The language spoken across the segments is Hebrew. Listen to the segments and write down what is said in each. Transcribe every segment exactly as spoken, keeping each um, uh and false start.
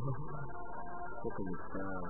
חוק המספר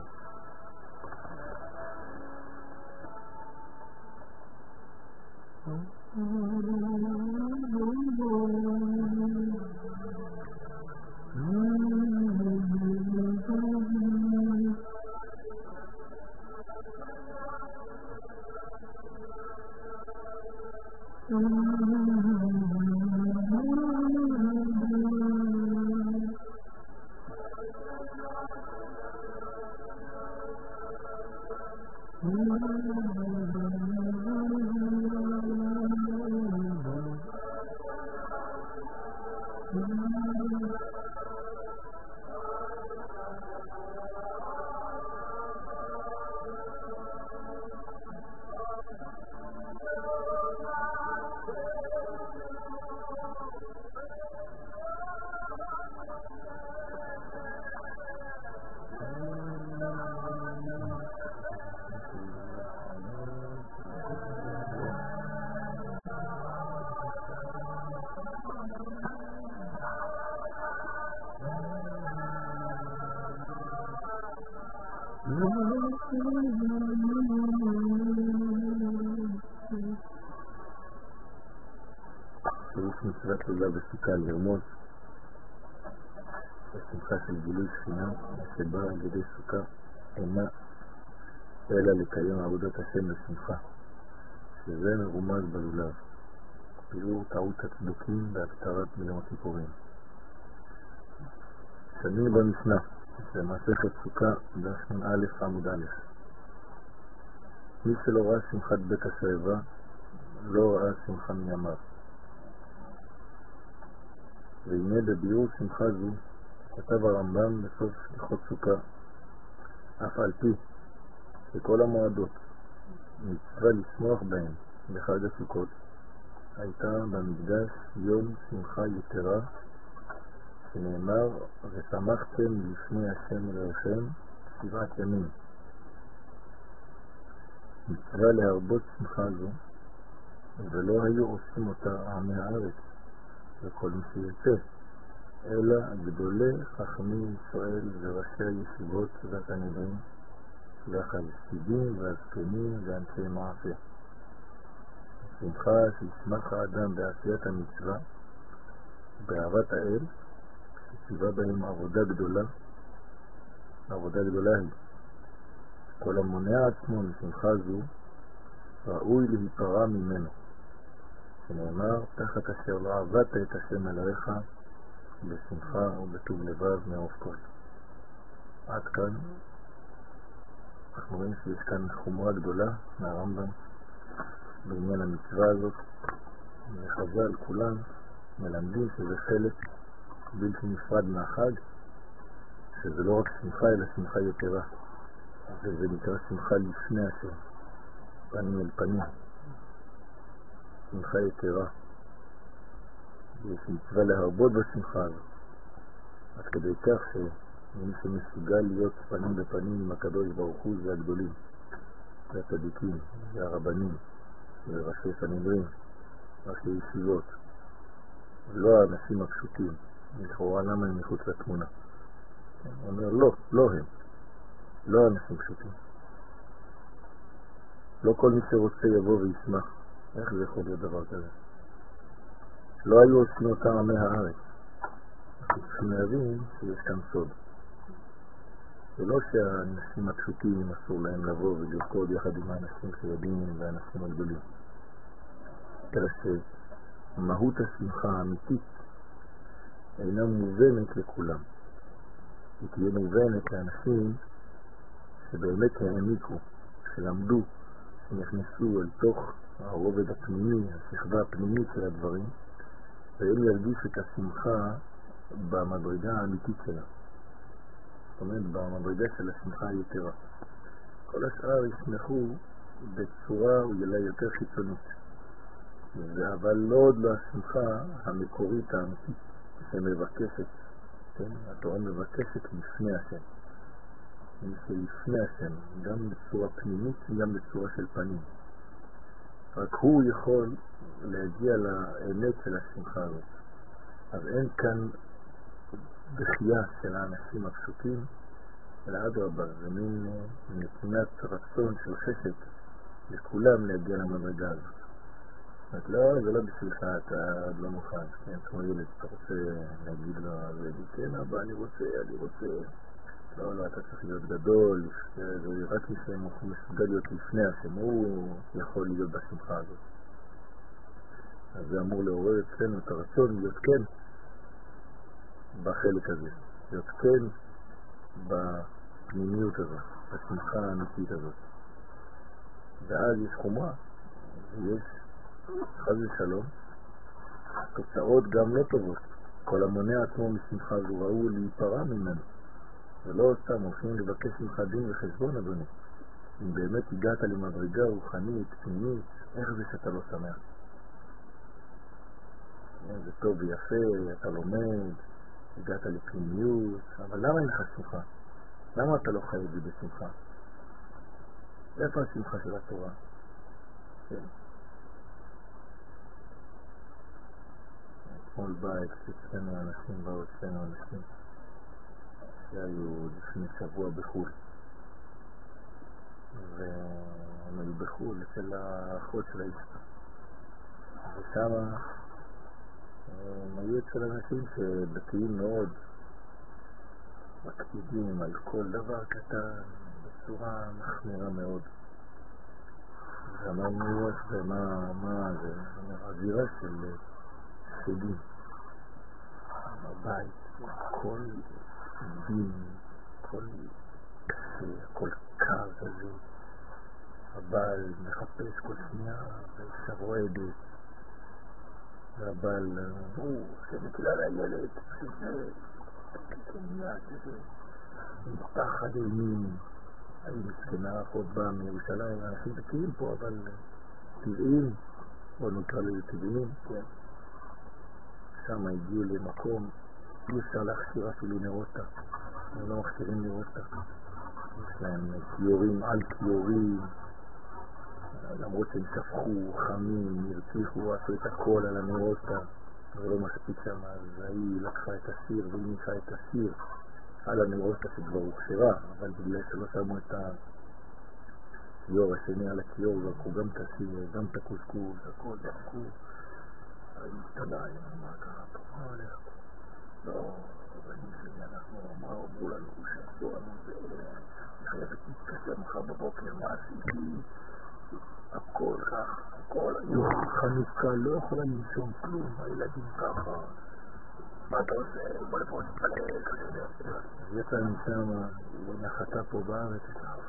צירוף מצוות לילה בסוכה לרמוז השמחה של גילוי שכינה שבאה על ידי סוכה אינה אלא לקיים עבודת השם בשמחה, שזה מרומז בלולב, ביאור טעות הצדוקים בהפטרת מיום הכיפורים. שני במשנה במסכת סוכה דף א' עמוד א'. מי שלא ראה שמחת בית השואבה לא ראה שמחה מימיו. והנה בביאור שמחה זו כתב הרמב"ם בסוף הלכות סוכה, אף על פי שכל המועדות מצווה לשמוח בהם בחג הסוכות, הייתה במקדש יום שמחה יתרה, שנאמר ושמחתם לפני השם אלוהיכם שבעת ימים. מצווה להרבות שמחה זו, ולא היו עושים אותה עמי הארץ וכל מי שירצה, אלא גדולי חכמי ישראל וראשי הישיבות והתלמידים והחסידים והזקנים ואנשי מעשה. שמחה שישמח האדם בעשיית המצווה באהבת האל, שציווה בהם עבודה גדולה. עבודה גדולה היא כל המונע עצמו משמחה זו ראוי להיפרע ממנו, שנאמר תחת אשר לא עבדת את השם אלוהיך בשמחה ובטוב לבב מעוף כל. עד כאן אנחנו רואים שיש כאן חומרה גדולה מהרמב"ם בעניין המצווה הזאת, וחז"ל כולם מלמדים שזה חלק בלתי נפרד מהחג, שזה לא רק שמחה אלא שמחה יתרה, וזה נקרא שמחה לפני השם, פנים אל פנים, שמחה יתרה. יש מצווה להרבות בשמחה הזאת, עד כדי כך שמי שמסוגל להיות פנים בפנים עם הקדוש ברוך הוא זה הגדולים, זה הצדיקים, זה הרבנים, זה ראשי סנהדרין, ראשי ישיבות, לא האנשים הפשוטים. לכאורה למה הם מחוץ לתמונה? הוא אומר לא, לא הם, לא אנשים פשוטים. לא כל מי שרוצה יבוא וישמח. איך זה יכול להיות דבר כזה? לא היו עושים אותם עמי הארץ. אנחנו צריכים להבין שיש כאן סוד. זה לא שהאנשים הפשוטים אסור להם לבוא ולרקוד יחד עם האנשים שיודעים והאנשים הגדולים, אלא שמהות השמחה האמיתית אינה מובנת לכולם. היא תהיה מובנת לאנשים שבאמת העמיקו, שלמדו, שנכנסו אל תוך הרובד הפנימי, השכבה הפנימית של הדברים, והם ירגישו את השמחה במדרגה האמיתית שלה. זאת אומרת, במדרגה של השמחה היתרה. כל השאר ישמחו בצורה אולי יותר חיצונית. אבל לא עוד לא השמחה המקורית האמיתית שמבקשת, כן? התורה מבקשת לפני השם. לפני השם, גם בצורה פנימית, גם בצורה של פנים. רק הוא יכול להגיע לאמת של השמחה הזאת. אז אין כאן בחייה של האנשים הפשוטים, אלא אדרבה, זה מין נתינת רצון של חשק לכולם להגיע למדרגה הזאת. זאת אומרת, לא, זה לא בשבילך, אתה עוד לא מוכן, כן, כמו ילד, אתה רוצה להגיד לו, כן אבא, אני רוצה, אני רוצה, לא, לא, אתה צריך להיות גדול, זה רק מי שמסוגל להיות לפני השם, הוא יכול להיות בשמחה הזאת. אז זה אמור לעורר אצלנו את הרצון להיות כן בחלק הזה, להיות כן בפנימיות הזאת, בשמחה האמיתית הזאת. ואז יש חומרה, ויש חס ושלום, תוצאות גם לא טובות. כל המונע עצמו משמחה זו ראו להיפרע ממנו. ולא סתם הולכים לבקש ממך דין וחשבון, אדוני. אם באמת הגעת למדרגה רוחנית, פנימית, איך זה שאתה לא שמח? זה טוב ויפה, אתה לומד, הגעת לפנימיות, אבל למה אין לך שמחה? למה אתה לא חי את זה בשמחה? איפה השמחה של התורה? כן. אתמול בא אצלנו אנשים, באו אצלנו אנשים שהיו לפני שבוע בחול, והם היו בחול אצל האחות של האשתה, ושם הם היו אצל אנשים שדתיים מאוד, מקפידים על כל דבר קטן בצורה מחמירה מאוד. ואמרנו איך זה, מה, מה זה, האווירה של שדים בבית, כל דין, כל קשה, כל קר כזה, הבעל מחפש כל שנייה ואישה רועדת, והבעל הוא שמתלה לילד שזה כמיד כזה עם פחד אימים. אני מסכנה אחות באה מירושלים, אנשים דתיים פה, אבל טבעיים, בוא נקרא לזה טבעיים, כן. שם הגיעו למקום, אי אפשר להכשיר אפילו נרוטה, הם לא מכשירים נרוטה, יש להם קיורים על קיורים, למרות שהם שפכו, חמים, נרציחו, עשו את הכל על הנרוטה, זה לא מספיק שם, אז היא לקחה את הסיר והיא ניחה את הסיר על הנרוטה שכבר הוכשרה, אבל בגלל שלא שמו את הקיור השני על הקיור, זרקו גם את הסיר, גם את הקוסקוס, הכל זרקו. השתנה, מה קרה פה? מה הולך פה? לא, רבנים שלי, אנחנו, מה אמרו לנו? שעשו לנו זה, אני חייבת להתקשר מחר בבוקר, מה עשיתי? הכל כך, הכל היום, חנוכה, לא יכולה לנשום כלום, הילדים ככה. מה אתה עושה? בוא לפה נתפלל, כזה. יצא משם, נחתה פה בארץ,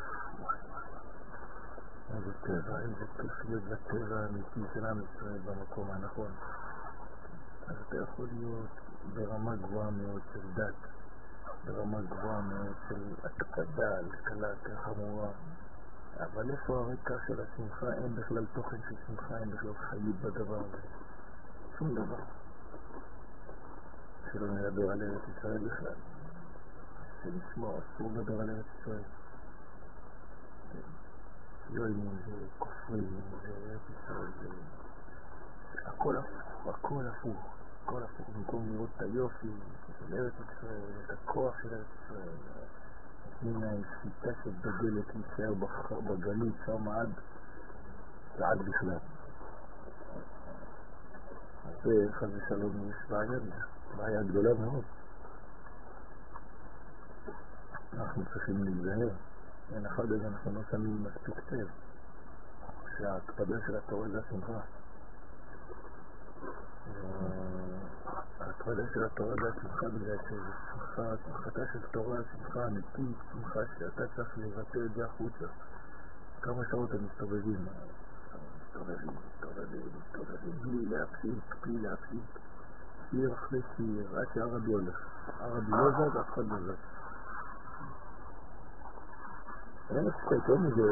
איזה טבע, איזה כיף להיות בטבע האמיתי של עם ישראל במקום הנכון. אז אתה יכול להיות ברמה גבוהה מאוד של דת, ברמה גבוהה מאוד של הקפדה, קלה, חמורה. אבל איפה הרקע של השמחה? אין בכלל תוכן של שמחה, אין בכלל חיות בדבר הזה. שום דבר. שלא נדבר על ארץ ישראל בכלל. שלשמוע, אסור לדבר על ארץ ישראל. יוינים זה כופרים, זה ארץ ישראל, זה הכל הפוך, הכל הפוך, הכל הפוך. במקום לראות את היופי של ארץ ישראל, את הכוח של ארץ ישראל, מן השיטה שדגלת להישאר בגלות שם עד ועד בכלל. אז חס ושלום יש בעיה, בעיה גדולה מאוד. אנחנו צריכים להיזהר. אין אחד הזה אנחנו לא שמים מספיק טב שההקפדה של התורה זה השמחה. ההקפדה של התורה זה השמחה בגלל שזה שמחה, שמחתה של תורה, שמחה אמיתית, שמחה שאתה צריך לבטא את זה החוצה. כמה שעות הם מסתובבים, מסתובבים, מסתובבים, מסתובבים, בלי להפסיק, בלי להפסיק, שיר אחרי שיר, עד שהרבי הולך. הרבי לא זז, אף אחד לא זז. אין מספיק, אין איזה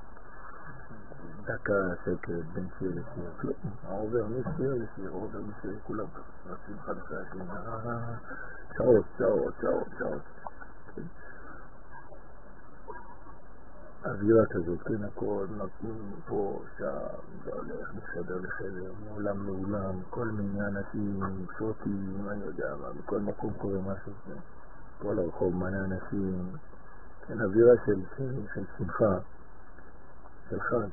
דקה שקט בין שיר לשיר, כלום. העובר משיר לשיר, העובר משיר, כולם רצים אחד אחרי השיר, שעות, שעות, שעות, שעות. אווירה כזאת, כן, הכל נותנים פה, שם, זה הולך, מסדר לחדר, מעולם לעולם, כל מיני אנשים, שוטים, אני יודע מה, בכל מקום קורה משהו, כן. כל הרחוב מלא אנשים, כן, אווירה של, של, של שמחה, של חג.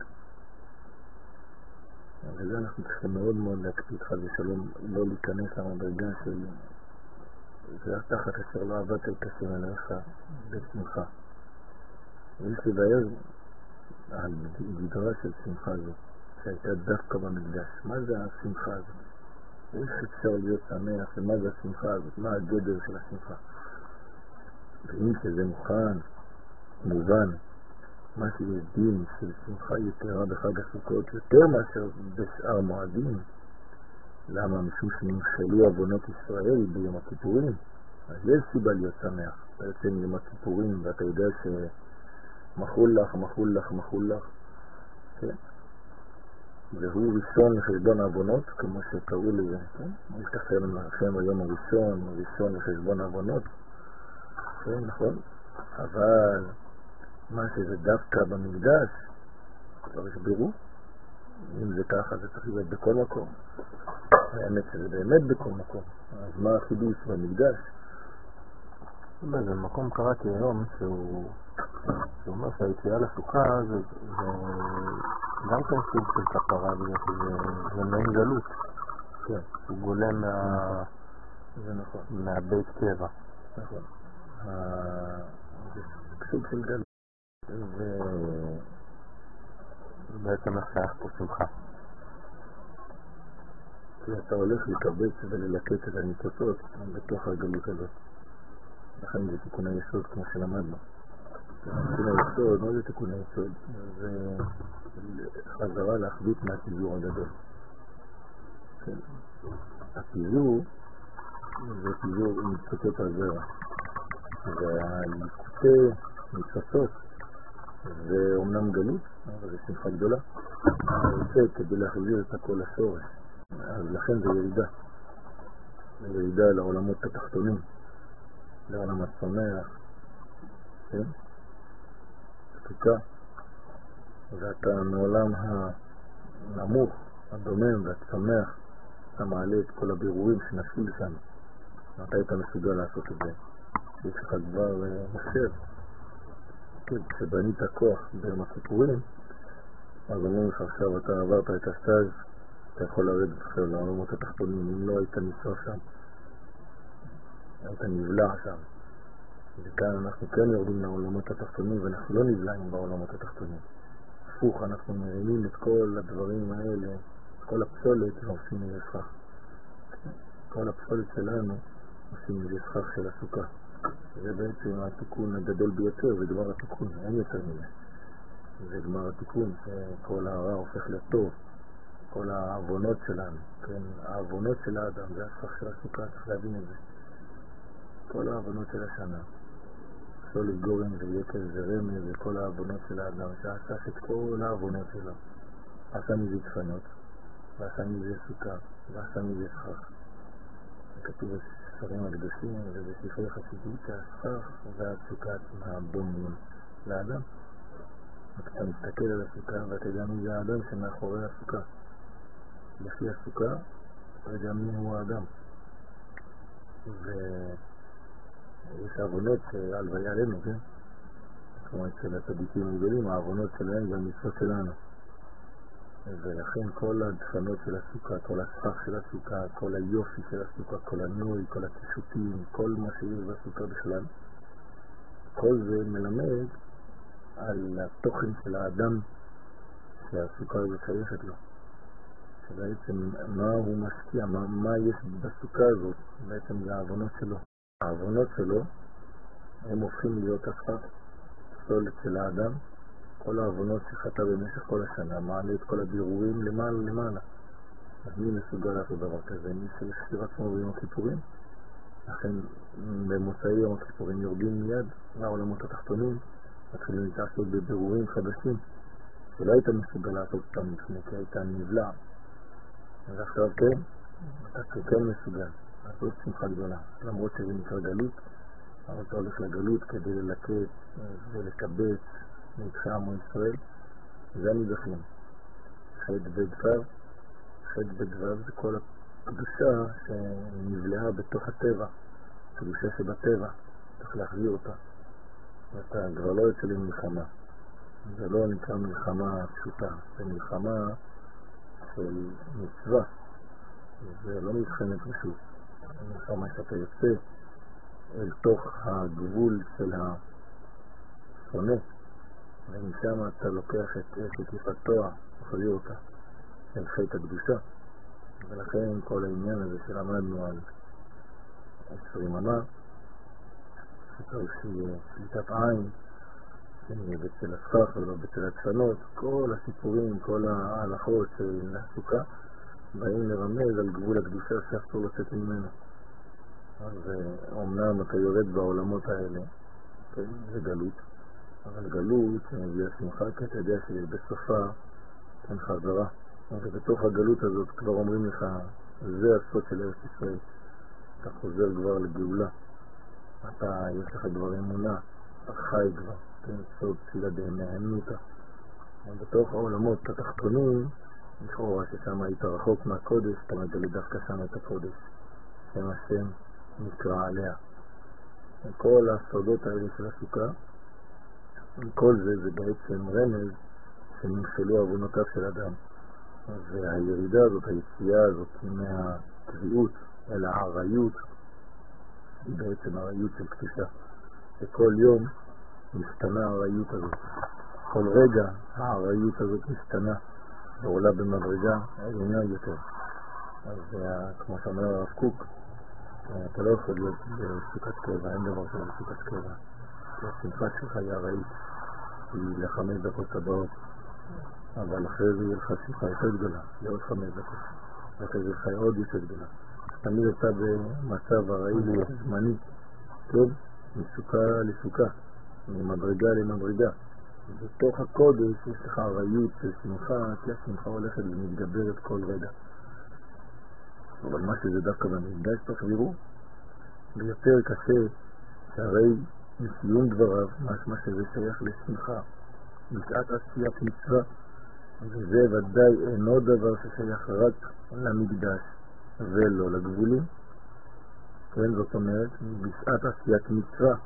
וזה אנחנו צריכים מאוד מאוד להקפיד חד ושלום, לא להיכנס למדרגה של זה תחת אשר לא עבדת אל קסים עליך בשמחה. ויש לבאר על גדרה של שמחה הזאת, שהייתה דווקא במקדש. מה זה השמחה הזאת? איך אפשר להיות שמח? ומה זה השמחה הזאת? מה הגדר של השמחה? ואם שזה מוכן, מובן, מה שיש דין של שמחה יתרה בחג הסוכות יותר מאשר בשאר מועדים. למה? משום שנמחלו עוונות ישראל ביום הכיפורים. אז יש סיבה להיות שמח. אתה יוצא מיום הכיפורים ואתה יודע שמחול לך, מחול לך, מחול לך. כן? והוא ראשון לחשבון העוונות, כמו שקראו לזה. כן? יש לכם לכם היום הראשון, הראשון לחשבון העוונות. כן, נכון? אבל מה שזה דווקא במקדש, כבר הסבירו. אם זה ככה, זה צריך להיות בכל מקום. האמת שזה באמת בכל מקום. אז מה החידוש במקדש? זה מקום קראתי היום שהוא אומר שהיציאה לסוכה זה גם כן סוג של כפרה, בגלל שזה מעין גלות. כן. הוא גולה מהבית קבע. נכון. זה סוג של גלות. ובעצם השייך פה שמחה. כי אתה הולך לקבץ וללקט את הניצוצות בתוך הגלות הזאת. לכן זה תיקון היסוד כמו שלמדנו. תיקון היסוד, מה זה תיקון היסוד? זה חזרה לאחדות מהפיזור הגדול. כן. הפיזור זה פיזור עם ניצוצות הזרע. והליקוטי ניצוצות זה אומנם גלות, אבל זה שמחה גדולה. זה כדי להחזיר את הכל לשורש. אז לכן זה ירידה. זה ירידה לעולמות התחתונים. לעולם הצומח, כן? ספיקה, ואתה מעולם הנמוך, הדומם והצומח, אתה מעלה את כל הבירורים שנפלו שם. אתה היית מסוגל לעשות את זה. יש לך כבר מחשב. כן, כשבנית כוח ביום הכיפורים, אז אומרים לך עכשיו אתה עברת את הסטאז', אתה יכול לרדת עכשיו לעולמות התחתונים, אם לא היית נצרף שם. היית נבלע שם. וכאן אנחנו כן יורדים לעולמות התחתונים ואנחנו לא נבלעים בעולמות התחתונים. הפוך, אנחנו מרימים את כל הדברים האלה, את כל הפסולת ועושים מזה סכך. כל הפסולת שלנו עושים מזה סכך של הסוכה. זה בעצם התיקון הגדול ביותר, זה גמר התיקון, אין יותר מזה. זה גמר התיקון, שכל הרע הופך לטוב. כל העוונות שלנו, כן, העוונות של האדם, זה הסכך של הסוכה, צריך להבין את זה. כל העוונות של השנה, סולת גורן ויקר ורמז וכל העוונות של האדם, שעשה את כל העוונות שלו, עשה מזה צפנות, ועשה מזה סוכה, ועשה מזה סכך. כתוב בספרים הקדושים ובספרי חסידות שהסכך והסוכה מהבונים לאדם. אתה מסתכל על הסוכה ואתה יודע מי זה האדם שמאחורי הסוכה. לפי הסוכה אתה יודע מי הוא האדם. ויש העוונות שהלוויה עלינו, כן? כמו אצל הצדיקים הגדולים, העוונות שלהם זה המצוות שלנו. ולכן כל הדפנות של הסוכה, כל הסכך של הסוכה, כל היופי של הסוכה, כל הנוי, כל הקישוטים, כל מה שיש בסוכה בכלל, כל זה מלמד על התוכן של האדם שהסוכה הזאת שייכת לו. שבעצם מה הוא משקיע, מה, מה יש בסוכה הזאת, בעצם זה העוונות שלו. העוונות שלו הם הופכים להיות הסכך, סולת של האדם. כל העוונות שחטא במשך כל השנה מעלה את כל הבירורים למעלה למעלה. אז מי מסוגל לעשות דבר כזה? מי שהחסיר עצמו ביום הכיפורים? לכן במוצאי יום הכיפורים יורדים מיד לעולמות התחתונים, מתחילים להתעסוק בבירורים חדשים שלא היית מסוגל לעשות אותם לפני, כי היית נבלע. אז עכשיו כן, אתה כן מסוגל לעשות שמחה גדולה, למרות שזה נקרא גלות, אבל אתה הולך לגלות כדי ללקט ולקבץ נדחי עמו ישראל, זה הנידחים. חד בדבר, חד בדבר זה כל הקדושה שנבלעה בתוך הטבע, קדושה שבטבע, צריך להחזיר אותה. ואתה כבר לא יוצא למלחמה. זה לא נקרא מלחמה פשוטה, זה מלחמה של מצווה. זה לא מלחמת רשות. זה מלחמה שאתה יוצא אל תוך הגבול של השונא, ומשם אתה לוקח את אש התואר, מחזיר אותה אל חטא הקדושה. ולכן כל העניין הזה שלמדנו על עשרים מנה, שצריך שיהיה שליטת עין, שנהיה בצל הסכך ולא בצל הצפנות, כל הסיפורים, כל ההלכות של הסוכה באים לרמז על גבול הקדושה שאסור לצאת ממנו. אז אומנם אתה יורד בעולמות האלה, כן, זה גלות, אבל גלות שמביאה שמחה, כי אתה יודע שבסופה אין חזרה. ובתוך הגלות הזאת כבר אומרים לך, זה הסוד של ארץ ישראל. אתה חוזר כבר לגאולה. אתה, יש לך כבר אמונה, אתה חי כבר, כן, סוד תפילה דהנותא. ובתוך העולמות התחתונים, לכאורה ששם היית רחוק מהקודש, אתה מגלה דווקא שם את הקודש. שם השם נקרא עליה. כל הסודות האלה של הסוכה, כל זה זה בעצם רמז שנמשלו עוונותיו של אדם. והירידה הזאת, היציאה הזאת מהקביעות אל העריות, היא בעצם העריות של קדושה. שכל יום משתנה העריות הזאת. כל רגע העריות הזאת משתנה ועולה במדרגה עליונה יותר. אז כמו שאומר הרב קוק, אתה לא יכול להיות בסוכת קבע, אין דבר של בסוכת קבע. השמחה שלך היא עראית, היא לחמש דקות הבאות, אבל אחרי זה יהיה לך שמחה יותר גדולה, לעוד חמש דקות, ואחרי זה יהיה עוד יותר גדולה. תמיד אתה במצב עראי זמני, טוב, מסוכה לסוכה, ממדרגה למדרגה. בתוך הקודש יש לך עראיות של שמחה, כי השמחה הולכת ומתגברת כל רגע. אבל מה שזה דווקא במקדש תחבירו, ויותר קשה שהרי מסיום דבריו, מה שזה שייך לשמחה, בשעת עשיית מצווה, וזה ודאי אינו דבר ששייך רק למקדש ולא לגבולים. כן, זאת אומרת, בשעת עשיית מצווה.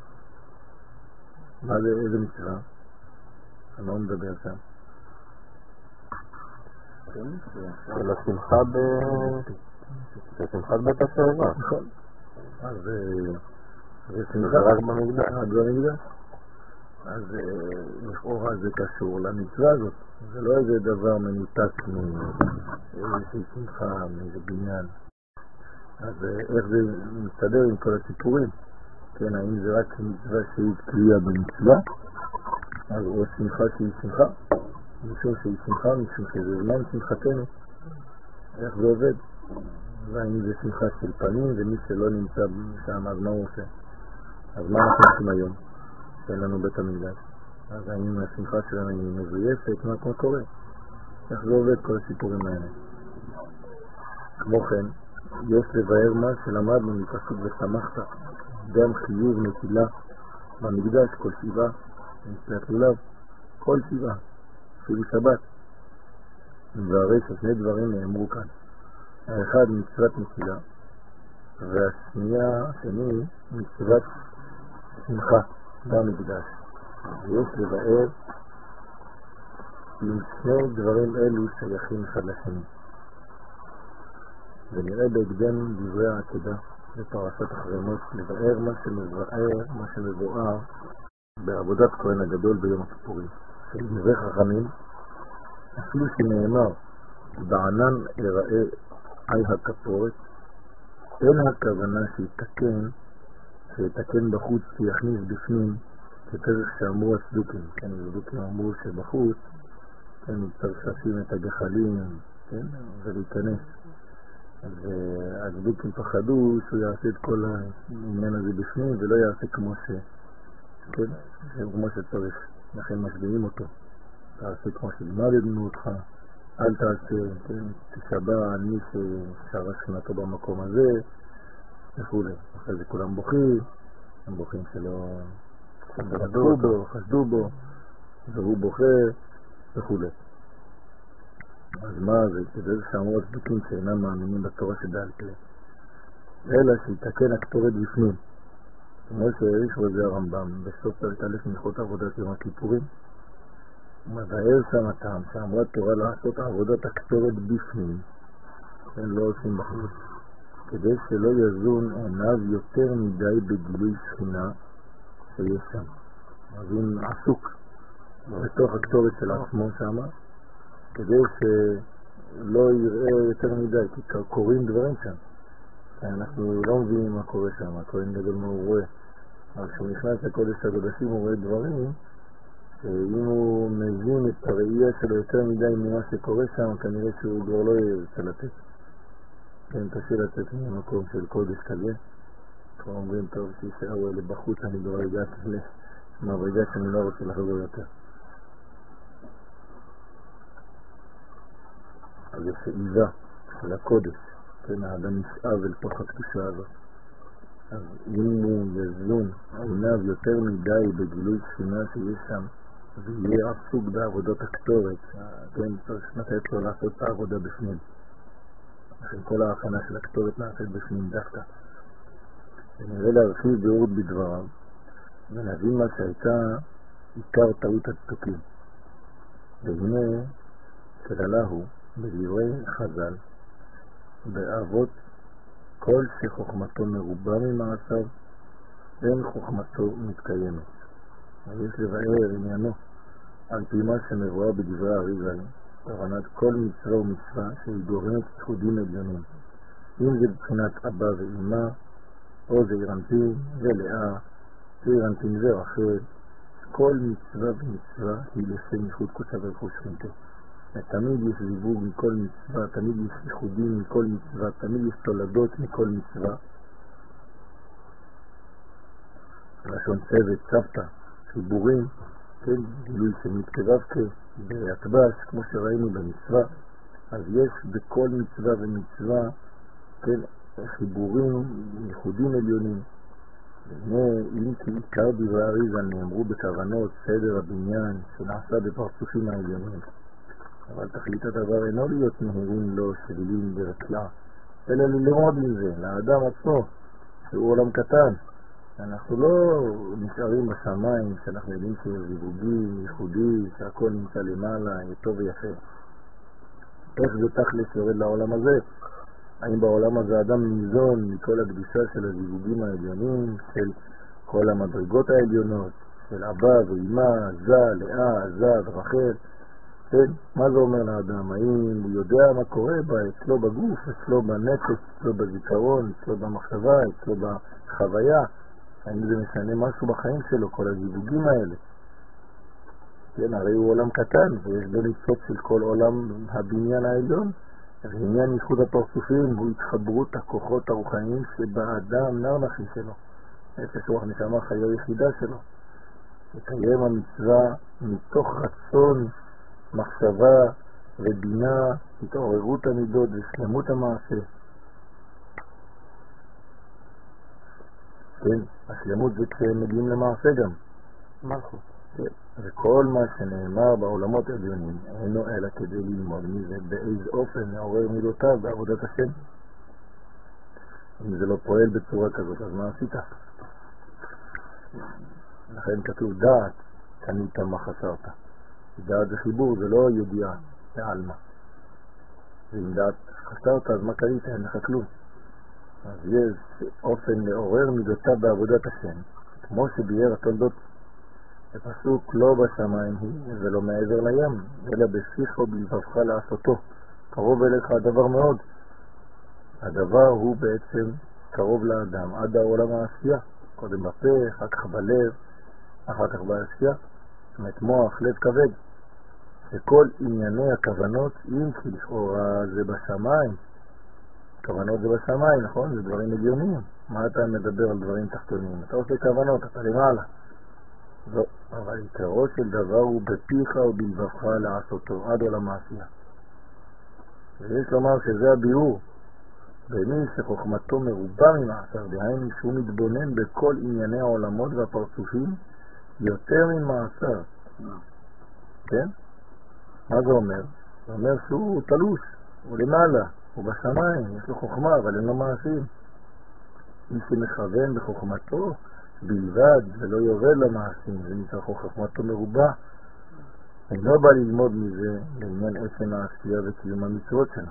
מה זה, איזה מצווה? אני לא מדבר שם. של השמחה ב... זה שמחת בית השערה. נכון. אז זה שמחה רק במקדש. רק במקדש. אז לכאורה זה קשור למצווה הזאת. זה לא איזה דבר מנותק מאיזושהי שמחה, מאיזה בניין. אז איך זה מסתדר עם כל הסיפורים? כן, האם זה רק מצווה שהיא תלויה במצווה? אז או שמחה שהיא שמחה? משום שהיא שמחה, משום שזה זמן שמחתנו. איך זה עובד? והאם זה שמחה של פנים, ומי שלא נמצא שם, אז מה הוא עושה? אז מה אנחנו עושים היום? שאין לנו בית המקדש. אז האם השמחה שלנו היא מזויפת? מה כבר קורה? איך זה עובד כל הסיפורים האלה? כמו כן, יש לבאר מה שלמדנו מפסוק ושמחת, גם חיוב נטילה במקדש כל שבעה, נטילת לולב, כל שבעה, אפילו שבת. והרי ששני דברים נאמרו כאן. האחד מצוות נטילה, והשנייה, השני, מצוות שמחה במקדש. ויש לבאר עם שני דברים אלו שייכים אחד לשני. ונראה בהקדם דברי העקדה בפרשת אחרונות, לבאר מה שמבאר, מה שמבואר בעבודת כהן הגדול ביום הכיפורים. של דברי חכמים, אפילו שנאמר בענן יראה על הכפורת, אין הכוונה שיתקן, שיתקן בחוץ ויכניס בפנים, כתרך שאמרו הסדוקים. כן, הסדוקים אמרו שבחוץ, כן, צריך לשים את הגחלים, כן, ולהיכנס. אז הסדוקים פחדו שהוא יעשה את כל העניין הזה בפנים, ולא יעשה כמו ש... כן, כמו שצריך. לכן משביעים אותו. תעשה כמו שלימדנו אותך. אל תעשה, כן, תשבע על מי ששרה שכנתו במקום הזה, וכו'. אחרי זה כולם בוכים, הם בוכים שלא חשדו בו, חשדו בו, והוא בוכה וכו'. אז מה זה? כדי שאמרו הצדוקים שאינם מאמינים בתורה שבעל פה. אלא שיתקן הקטורת בפנים. כמו שהעריך בזה הרמב"ם בסוף פרק א' הלכות עבודת יום הכיפורים. הוא מבאר שם הטעם שאמרה תורה לעשות עבודת הקטורת בפנים. הם לא עושים בחוץ. כדי שלא יזון עיניו יותר מדי בגילוי שכינה שיש שם. אז הוא עסוק בתוך הקטורת של עצמו שם, כדי שלא יראה יותר מדי, כי קוראים דברים שם. אנחנו לא מבינים מה קורה שם, הכהן גדול מה הוא רואה. אבל כשהוא נכנס לקודש הקודשים הוא רואה דברים שאם הוא מבין את הראייה שלו יותר מדי ממה שקורה שם, כנראה שהוא כבר לא ירצה לתת. כן, תשאיר לצאת ממקום של קודש כזה. כבר אומרים טוב שישארו אלה בחוץ, אני כבר הגעתי למברגה שאני לא רוצה לחזור יותר. אז זה שאיבה של הקודש, כן, האדם נשאב אל תוך הקדושה הזאת. אז אם הוא יזון עיניו יותר מדי בגילוי שכינה שיש שם, ויהיה עסוק בעבודת הקטורת, כן, צריך לתת לו לעשות את העבודה בפנים. לכן כל ההכנה של הקטורת נעשית בפנים דווקא. ונראה להרחיב ביאורות בדבריו, ונבין מה שהייתה עיקר טעות הצדוקים. והנה, כללה הוא, בדברי חז"ל, באבות כל שחוכמתו מרובה ממעשיו, אין חוכמתו מתקיימת. יש לבאר עניינו על פי מה שמבואר בדברי האריז"ל, כוונת כל מצווה ומצווה שהיא גורמת ייחודים עליונים. אם זה בבחינת אבא ואמא, או זה אירנטין ולאה, זה אירנטין ורחל, כל מצווה ומצווה היא לשם ייחוד קודשה ברכו שכינתו. תמיד יש זיווג מכל מצווה, תמיד יש ייחודים מכל מצווה, תמיד יש תולדות מכל מצווה. לשון צוות, צוותא, חיבורים, כן, גילוי שמתכתב בהטבש, כמו שראינו במצווה. אז יש בכל מצווה ומצווה, כן, חיבורים, ייחודים עליונים. אם כי עיקר דברי האריז"ל נאמרו בכוונות סדר הבניין שנעשה בפרצופים העליונים. אבל תכלית הדבר אינו להיות מהירים לו שלילים ברקלה, אלא ללמוד מזה, לאדם עצמו, שהוא עולם קטן. אנחנו לא נשארים בשמיים, שאנחנו יודעים שיש זיווגי, ייחודי, שהכל נמצא למעלה, טוב ויפה. איך זה תכלס יורד לעולם הזה? האם בעולם הזה אדם ניזון מכל הקדושה של הזיווגים העליונים, של כל המדרגות העליונות, של אבא ואמא, זה, לאה, זה, רחל? כן, מה זה אומר לאדם? האם הוא יודע מה קורה בה, אצלו בגוף, אצלו בנפש, אצלו בזיכרון, אצלו במחשבה, אצלו בחוויה? האם זה משנה משהו בחיים שלו, כל הזיווגים האלה? כן, הרי הוא עולם קטן, ויש בו ניצוץ של כל עולם הבניין העליון. עניין ייחוד הפרצופים הוא התחברות הכוחות הרוחניים שבאדם נרנחי שלו. נפש רוח נשמה חיי יחידה שלו. לקיים המצווה מתוך רצון, מחשבה ובינה, התעוררות המידות ושלמות המעשה. כן, השלמות זה כשהם מגיעים למעשה גם. מלכות. כן, וכל מה שנאמר בעולמות העליונים אינו אלא כדי ללמוד מזה באיזה אופן מעורר מידותיו בעבודת השם. אם זה לא פועל בצורה כזאת, אז מה עשית? לכן כתוב דעת, קנית מה חסרת. דעת זה חיבור, זה לא ידיעה, זה אלמה. ואם דעת חסרת, אז מה קנית? אין לך כלום. אז יש אופן לעורר מידותיו בעבודת השם, כמו שביאר התולדות. הפסוק לא בשמיים היא, זה לא מעבר לים, אלא בפיך ובלבבך לעשותו. קרוב אליך הדבר מאוד. הדבר הוא בעצם קרוב לאדם, עד העולם העשייה. קודם בפה, אחר כך בלב, אחר כך בעשייה. זאת אומרת, מוח, לב כבד. שכל ענייני הכוונות, אם כי לכאורה זה בשמיים, כוונות זה בשמיים, נכון? זה דברים עליונים. מה אתה מדבר על דברים תחתונים? אתה עושה כוונות, אתה למעלה. לא, אבל עיקרו של דבר הוא בפיך ובלבבך לעשותו, עד עולם העשייה. ויש לומר שזה הביאור, במי שחוכמתו מרובה ממעשר, דהיינו שהוא מתבונן בכל ענייני העולמות והפרצופים יותר ממעשר. כן? מה זה אומר? זה אומר שהוא תלוש, הוא למעלה, הוא בשמיים, יש לו חוכמה, אבל אין לו מעשים. מי שמכוון בחוכמתו בלבד ולא יורד למעשים, זה נקרא חוכמתו מרובה. אני לא בא ללמוד מזה לעניין עצם העשייה וקיום המצוות שלנו.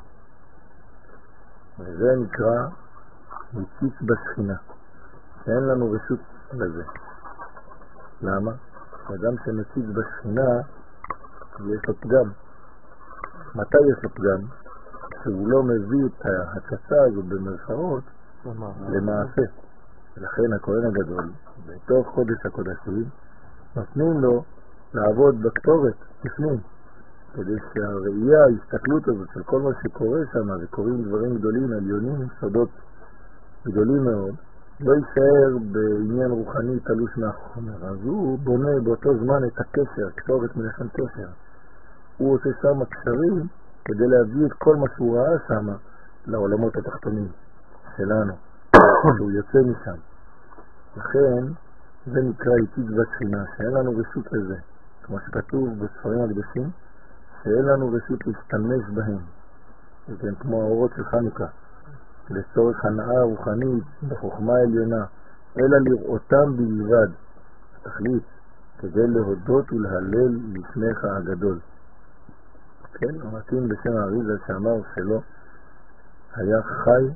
וזה נקרא מציץ בשכינה, שאין לנו רשות לזה. למה? אדם שמציץ בשכינה יש לו פגם. מתי יש לו פגם? שהוא לא מביא את ההצצה הזאת במרכאות למעשה. ולכן הכהן הגדול בתוך קודש הקודשים נותנים לו לעבוד בכתובת בפנים, כדי שהראייה, ההסתכלות הזאת של כל מה שקורה שם, וקוראים דברים גדולים, עליונים, סודות גדולים מאוד, לא יישאר בעניין רוחני תלוש מהחומר. אז הוא בונה באותו זמן את הקשר, כתובת מלשון קשר. הוא עושה שם קשרים כדי להביא את כל מה שהוא ראה שם לעולמות התחתונים שלנו, שהוא יוצא משם. לכן זה נקרא איתית בשכינה, שאין לנו רשות לזה, כמו שכתוב בספרים הקדושים, שאין לנו רשות להשתמש בהם. זה כמו האורות של חנוכה, לצורך הנאה רוחנית בחוכמה עליונה, אלא לראותם בלבד, תכלית, כדי להודות ולהלל לפניך הגדול. כן, המתאים בשם האריזה שאמר שלו היה חי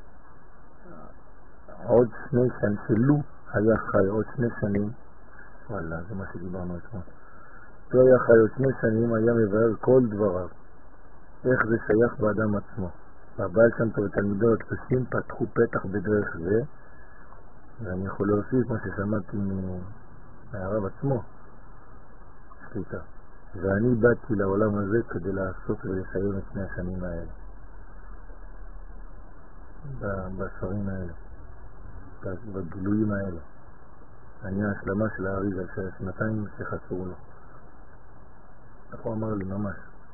עוד שני שנים, שלו היה חי עוד שני שנים, וואלה, זה מה שדיברנו אתמול. הוא היה חי עוד שני שנים, היה מבאר כל דבריו, איך זה שייך באדם עצמו. והבעל שם טוב ותלמידו הקדושים פתחו פתח בדרך זה, ואני יכול להוסיף מה ששמעתי מהרב עצמו, שליטה. ואני באתי לעולם הזה כדי לעשות ולסיים את שני השנים האלה, בספרים האלה, בגילויים האלה. אני ההשלמה של האריזה של שנתיים שחסרו לו. איך הוא אמר לי ממש?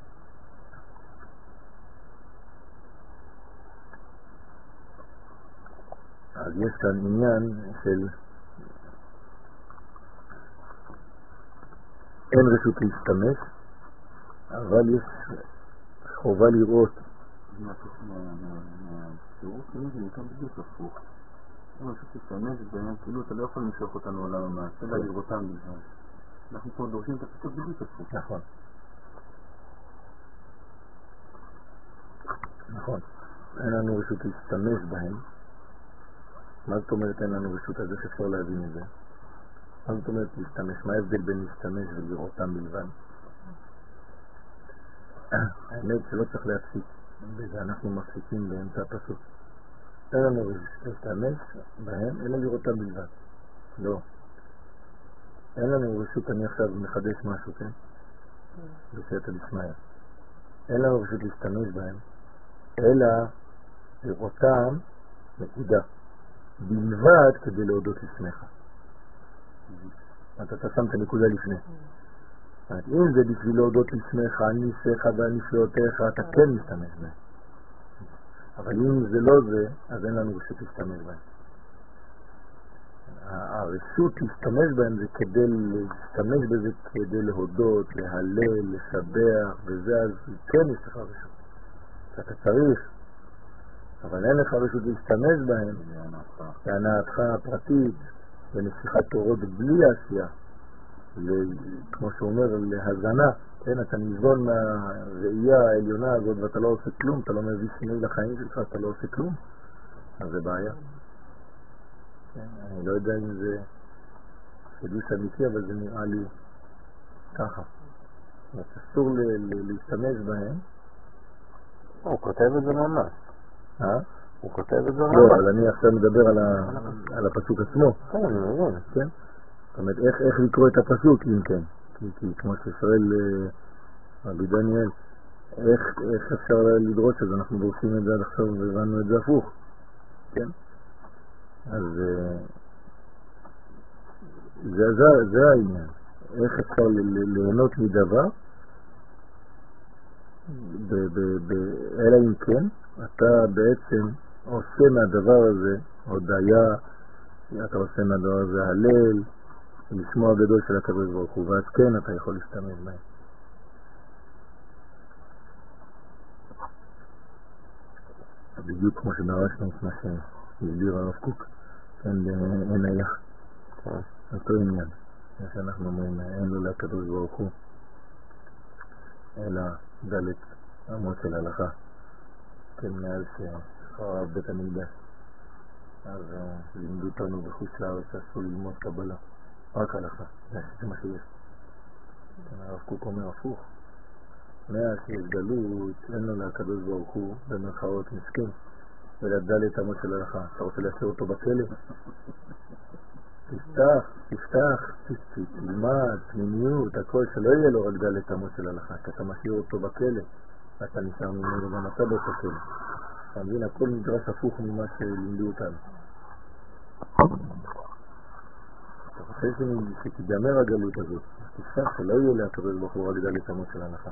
אז יש כאן עניין של אין רשות להשתמש, אבל יש חובה לראות. תראו כאילו זה נקרא בדיוק הפוך. אין רשות להשתמש בהם, כאילו אתה לא יכול למשוך אותנו עולם המעשה, אלא לראותם בלבד. אנחנו פה דורשים את הפסוק בדיוק הפוך. נכון. נכון. אין לנו רשות להשתמש בהם. מה זאת אומרת אין לנו רשות? אז איך אפשר להבין את זה? מה זאת אומרת להשתמש? מה ההבדל בין להשתמש ולראותם בלבד? האמת שלא צריך להפסיק, בזה אנחנו מפסיקים באמצע הפסוק. אין לנו רשות להשתמש בהם, אלא לראותם בלבד. לא. אין לנו רשות, אני עכשיו מחדש משהו, כן? בסייעתא דשמיא. אין לנו רשות להשתמש בהם, אלא לראותם נקודה. בלבד כדי להודות לפניך. אתה שמת נקודה לפני. אם זה בשביל להודות לפניך, ניסיך והנפלאותיך, אתה כן משתמש בהם. אבל אם זה לא זה, אז אין לנו רשות להשתמש בהם. הרשות להשתמש בהם זה כדי להשתמש בזה, כדי להודות, להלל, לשבח, וזה אז כן יש לך רשות. אתה צריך. אבל אין לך רשות להשתמש בהם להנאתך הפרטית ונשיכת תורות בלי עשייה, כמו שאומר להזנה, כן, אתה ניזון מהראייה העליונה הזאת ואתה לא עושה כלום, אתה לא מביא שינוי לחיים שלך, אתה לא עושה כלום, אז זה בעיה. כן, אני לא יודע אם זה חידוש אמיתי, אבל זה נראה לי ככה. אז אסור להשתמש בהם. הוא כותב את זה ממש. אה? הוא כותב את זה ממש. לא, אבל אני עכשיו מדבר על הפסוק עצמו. כן, אני מבין. כן? זאת אומרת, איך לקרוא את הפסוק, אם כן? כי כמו ששואל רבי דניאל, איך אפשר לדרוש את זה? אנחנו דורשים את זה עד עכשיו והבנו את זה הפוך. כן? אז זה העניין. איך אפשר ליהנות מדבר? אלא אם כן, אתה בעצם עושה מהדבר הזה הודיה, אתה עושה מהדבר הזה הלל, לשמוע הגדול של הקדוש ברוך הוא, ואז כן אתה יכול להשתמש בהם. בדיוק כמו שדרשנו את מה שהסביר הרב קוק, כן, אין היה. אותו עניין. מה שאנחנו אומרים, אין לו לקדוש ברוך הוא, אלא דלת אמות של הלכה. כן, מאז שחרב בית המקדש. אז לימדו אותנו בחוץ לארץ, אסור ללמוד קבלה. רק הלכה, זה מה שיש. הרב קוק אומר הפוך. מאז שיש גלות, אין לו לקדוש ברוך הוא במרכאות מסכן, אלא דלת אמות של הלכה. אתה רוצה להשאיר אותו בכלא? תפתח, תפתח, תלמד, פנימיות, הכל, שלא יהיה לו רק דלת אמות של הלכה, כי אתה משאיר אותו בכלא, אתה נשאר ממנו גם אתה באותו כלא. אתה מבין, הכל נדרש הפוך ממה שלימדו אותנו. אתה חושב שתיגמר הגלות הזאת, אז תפתח שלא יהיה להקבל בחור רק דלת אמות של הלכה.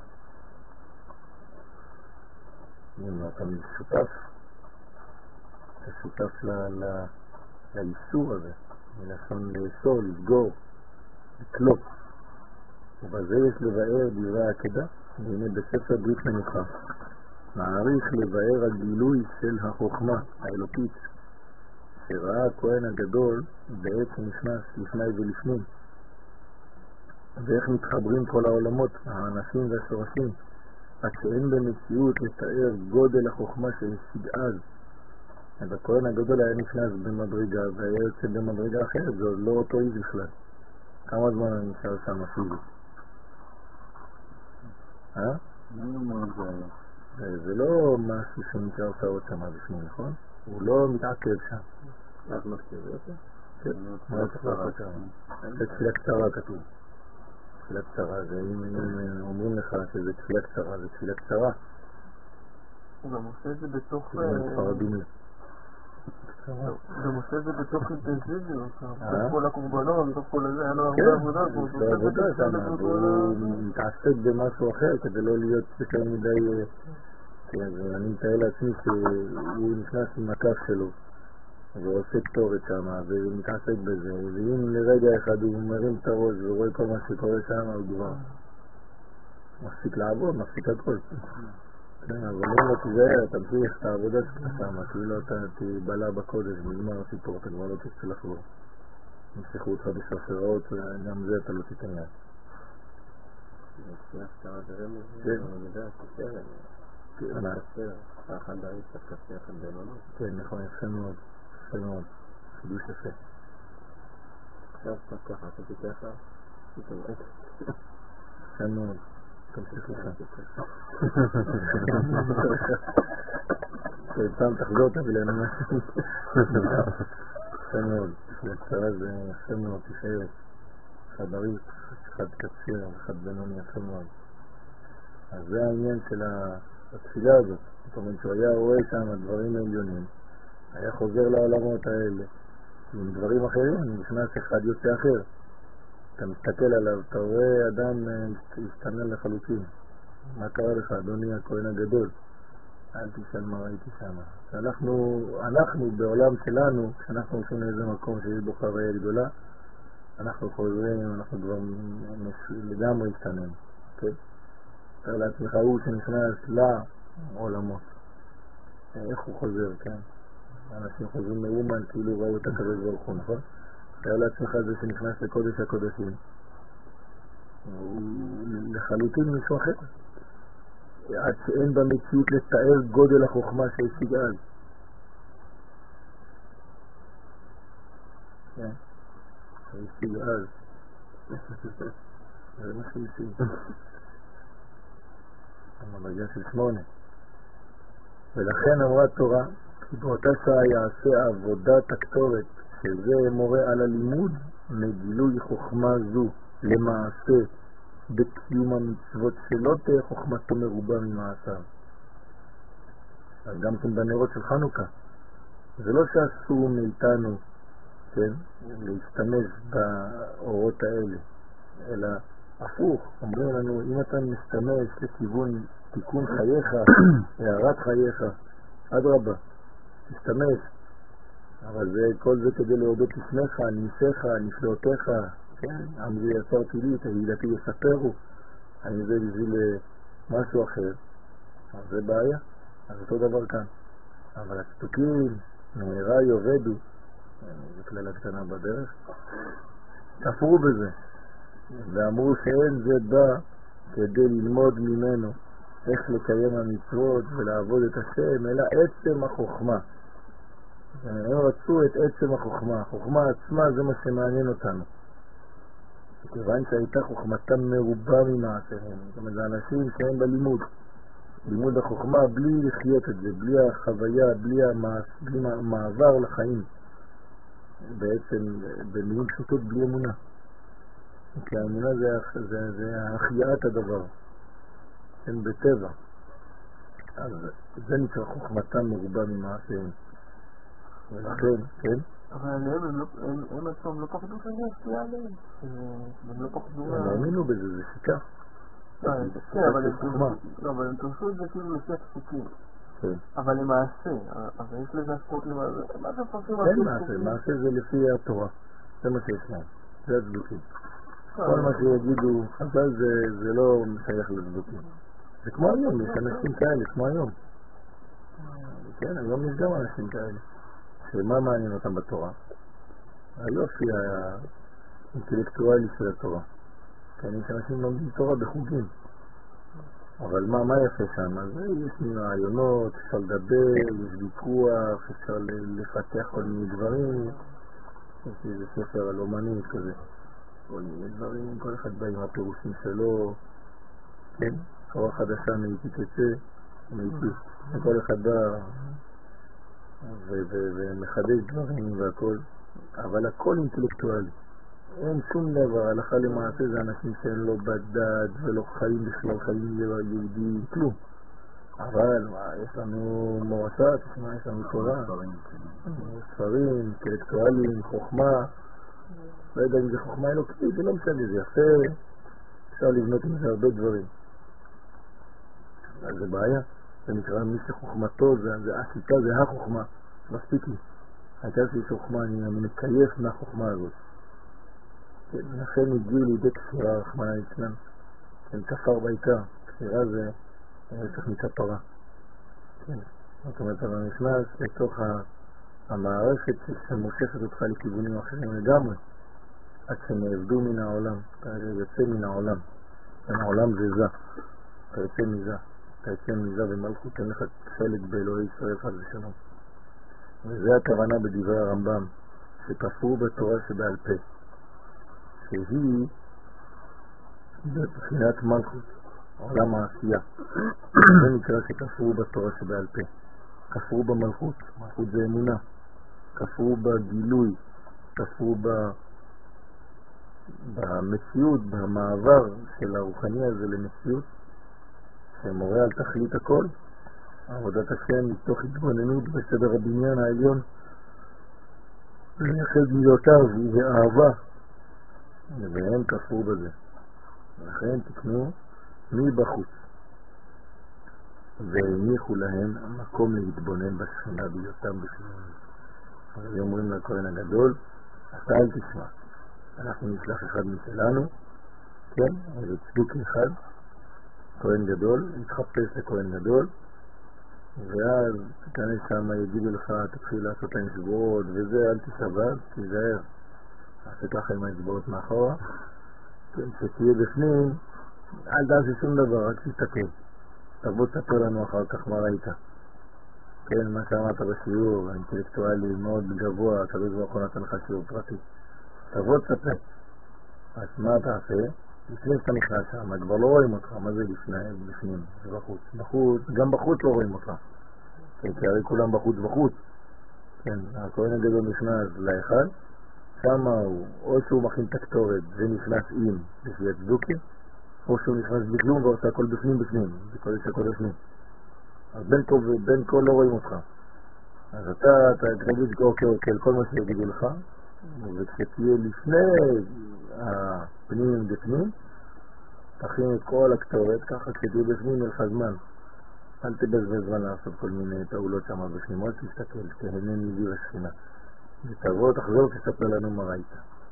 אתה שותף, אתה שותף לאיסור הזה. מלשון לאסור, לסגור, לקלוט. ובזה יש לבאר דברי העקדה, והנה בספר ברית מנוחה. מעריך לבאר הגילוי של החוכמה האלוקית, שראה הכהן הגדול בעת שנכנס לפני ולפנים. ואיך מתחברים כל העולמות, האנשים והשורשים, עד שאין במציאות לתאר גודל החוכמה שהשיג אז. אז הכהן הגדול היה נכנס במדרגה והיה יוצא במדרגה אחרת, זה לא אותו איש בכלל. כמה זמן אני נשאר שם פיזית? אה? מה אומר זה היה? זה לא משהו שנשאר שעות שם בפנים, נכון? הוא לא מתעכב שם. אז מסתיר אותו? כן, מה צריך לעשות שם? זה תפילה קצרה כתוב. תפילה קצרה, זה אם אומרים לך שזה תפילה קצרה, זה תפילה קצרה. הוא גם עושה את זה בתוך... זה פרדימי. גם עושה את זה בתוך אינטנסיביות, בתוך כל הקורבנות, בתוך כל הזה, היה לו הרבה עבודה, הוא עושה עבודה שם, והוא מתעסק במשהו אחר כדי לא להיות יותר מדי... אני מתאר לעצמי שהוא נכנס עם הכף שלו ועושה קטורת שם ומתעסק בזה, ואם לרגע אחד הוא מרים את הראש ורואה כל מה שקורה שם, הוא כבר מפסיק לעבוד, מפסיק הכל. כן, אבל אם לא תיזהר, תמשיך את העבודה שלך שם, כאילו אתה תיבלה בקודש, נגמר הסיפור, אתה כבר לא תצא לחבור. נמשכו אותך בשרשראות, גם זה אתה לא תיתן להם. זה קצרה זה רמז, כן. אני יודע, קצרה. כן, מה? אחד דריס, קצרה, אחד בינונות. כן, נכון, יפה מאוד, יפה מאוד, חידוש יפה. עכשיו אתה ככה, עשיתי ככה, פתאום איך. יפה מאוד. תמשיך לך. פעם תחזור אותה ולנו משהו. יפה מאוד. לקצרה זה יפה מאוד, תשארת. אחד אריך, אחד קציר, אחד בינוני, יפה מאוד. אז זה העניין של התפילה הזאת. זאת אומרת שהוא היה רואה שם הדברים העליונים, היה חוזר לעולמות האלה. עם דברים אחרים, נכנס אחד יוצא אחר. אתה מסתכל עליו, אתה רואה אדם השתנה לחלוטין. מה קרה לך, אדוני הכהן הגדול? אל תשאל מה ראיתי שם. אנחנו, אנחנו בעולם שלנו, כשאנחנו הולכים לאיזה מקום שיש בו חוויה גדולה, אנחנו חוזרים, אנחנו כבר לגמרי השתננו. כן? תאר לעצמך הוא שנכנס לעולמות. איך הוא חוזר, כן? אנשים חוזרים מאומן כאילו ראו את הקדוש ברוך הוא, נכון? תאר לעצמך זה שנכנס לקודש הקודשים, הוא לחלוטין מישהו אחר, עד שאין במציאות לתאר גודל החוכמה שהשיג אז. כן, שהשיג אז. זה מה שהשיג. המדרגה של שמונה. ולכן אמרה תורה, כי באותה שעה יעשה עבודת הקטורת, שזה מורה על הלימוד מגילוי חוכמה זו למעשה בקיום המצוות, שלא תהיה חוכמתו מרובה ממעשיו. אז גם כן בנרות של חנוכה, זה לא שאסור מאיתנו, כן, להשתמש באורות האלה, אלא הפוך, אומרים לנו, אם אתה משתמש לכיוון תיקון חייך, הערת חייך, עד רבה, תשתמש, אבל זה, כל זה כדי להודות לפניך, ניסיך, נפלאותיך, כן? עם זה יצרתי לי, תהילתי יספרו, האם זה בשביל משהו אחר, אז זה בעיה, אז אותו דבר כאן. אבל הצדוקים, מהרה יובדו, זו כללה קטנה בדרך, כפרו בזה, ואמרו שאין זה בא כדי ללמוד ממנו איך לקיים המצוות ולעבוד את השם, אלא עצם החוכמה. הם רצו את עצם החוכמה. החוכמה עצמה זה מה שמעניין אותנו. כיוון שהייתה חוכמתם מרובה ממעשיהם. זאת אומרת, זה אנשים שהם בלימוד. לימוד החוכמה בלי לחיות את זה, בלי החוויה, בלי, המעש, בלי המעבר לחיים. בעצם, במילים פשוטות, בלי אמונה. כי האמונה זה, זה, זה החייאת הדבר. הם בטבע. אז זה נקרא חוכמתם מרובה ממעשיהם. ולכן, כן? אבל הם עצמם לא פחדו שזה ישפיע עליהם. הם לא פחדו... הם האמינו בזה, זה שיטה. כן, אבל הם תרשו את זה כאילו לפי הפסוקים. כן. אבל למעשה, אבל יש לזה השפעות למעשה. מה זה פרסים? אין מעשה, מעשה זה לפי התורה. זה מה שיש להם. זה הצדוקים. כל מה שיגידו, חז"ל זה לא משייך לצדוקים. זה כמו היום, יש אנשים כאלה, כמו היום. כן, היום יש גם אנשים כאלה. שמה מעניין אותם בתורה? היופי האינטלקטואלי של התורה. כן, יש אנשים לומדים תורה בחוגים. אבל מה, מה יפה שם? אז יש מין רעיונות, אפשר לדבר, יש ויכוח, אפשר לפתח כל מיני דברים. יש איזה ספר על אומנות כזה. כל מיני דברים, כל אחד בא עם הפירושים שלו. כן? תורה חדשה מאיתי תצא, מאיתי. כל אחד בא ומחדש דברים והכל. אבל הכל אינטלקטואלי. אין שום דבר, הלכה למעשה זה אנשים שאין לו בדד ולא חיים בכלל, חיים יהודי, כלום. אבל מה, יש לנו מורשת, יש לנו תורה, ספרים, אינטלקטואליים, חוכמה, לא יודע אם זה חוכמה אלוקית, זה לא משנה, זה יפה, אפשר לבנות עם זה הרבה דברים. אז זה בעיה, זה נקרא מי שחוכמתו, זה, זה השיטה, זה החוכמה, מספיק לי. הייתה שיש חוכמה, אני, אני מקייף מהחוכמה הזאת. לכן הגיעו לידי כפירה, רחמנא ליצלן. כן, כפר בעיקר. כפירה זה צריך מכפרה. כן. זאת אומרת, אתה נכנס לתוך המערכת שמושכת אותך לכיוונים אחרים לגמרי. עד שנעבדו מן העולם. אתה יוצא מן העולם. מן העולם זה זה. אתה יוצא מזה. אתה יוצא מזה במלכות, אין לך חלק באלוהי ישראל חד ושלום. וזה הכוונה בדברי הרמב"ם, שכפרו בתורה שבעל פה. שהיא בבחינת מלכות, עולם העשייה. זה נקרא שכפרו בתורה שבעל פה. כפרו במלכות, מלכות זה אמונה. כפרו בגילוי, כפרו ב... במציאות, במעבר של הרוחני הזה למציאות, שמורה על תכלית הכל, עבודת השם מתוך התבוננות בסדר הבניין העליון, לייחד מילותיו ואהבה. והם כפרו בזה. ולכן תקנו מבחוץ. והניחו להם המקום להתבונן בשכינה בהיותם בפנים. אז אומרים לכהן הגדול, אתה אל תשמע. אנחנו נשלח אחד משלנו, כן, איזה צדוק אחד, כהן גדול, יתחפש לכהן גדול, ואז תכנס שם, יגידו לך, תתחיל לעשות להם שבועות, וזה, אל תשבר, תיזהר. עשה ככה עם האצבעות מאחורה, שתהיה בפנים, אל תעשה שום דבר, רק תסתכל. תבוא תספר לנו אחר כך מה ראית. כן, מה שאמרת בשיעור, האינטלקטואלי מאוד גבוה, תבוא ברוך הוא נתן לך שיעור פרטי. תבוא תספר. אז מה תעשה? לפני שאתה נכנס שם, כבר לא רואים אותך, מה זה לפני, בפנים? זה בחוץ. בחוץ, גם בחוץ לא רואים אותך. כן, כי הרי כולם בחוץ בחוץ. כן, הכהן הגדול נכנס לאחד, שם הוא, או שהוא מכין את הקטורת ונכנס עם לפי הצדוקים, או שהוא נכנס בכלום ועושה הכל בפנים בפנים, זה כל יש הכל בפנים. אז בין כה ובין כה לא רואים אותך. אז אתה, אתה תגיד אוקיי אוקיי, כל מה שיגידו לך, וכשתהיה לפני הפנים בפנים, תכין את כל הקטורת, ככה כשתהיה בפנים לך זמן. אל תבזבז זמן לעשות כל מיני פעולות שם בפנים, עוד תסתכל, תהנה מביא לשכינה. ותבוא, תחזור, תספר לנו מה ראית.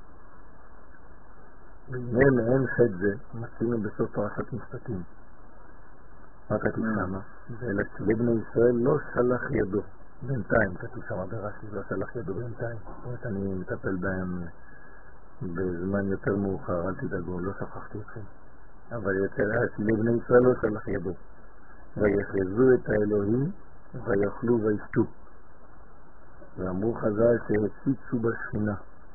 והנה מעין חד זה, מצינו בסוף פרשת משפטים. מה כתוב שמה? ואלא לבני ישראל לא שלח ידו. בינתיים, כתוב שם ברש"י, לא שלח ידו בינתיים. זאת אומרת, אני מטפל בהם בזמן יותר מאוחר, אל תדאגו, לא שכחתי אתכם. אבל יותר לבני ישראל לא שלח ידו. ויחזו את האלוהים ויאכלו וישתו. ואמרו חז"ל שהציצו בשכינה.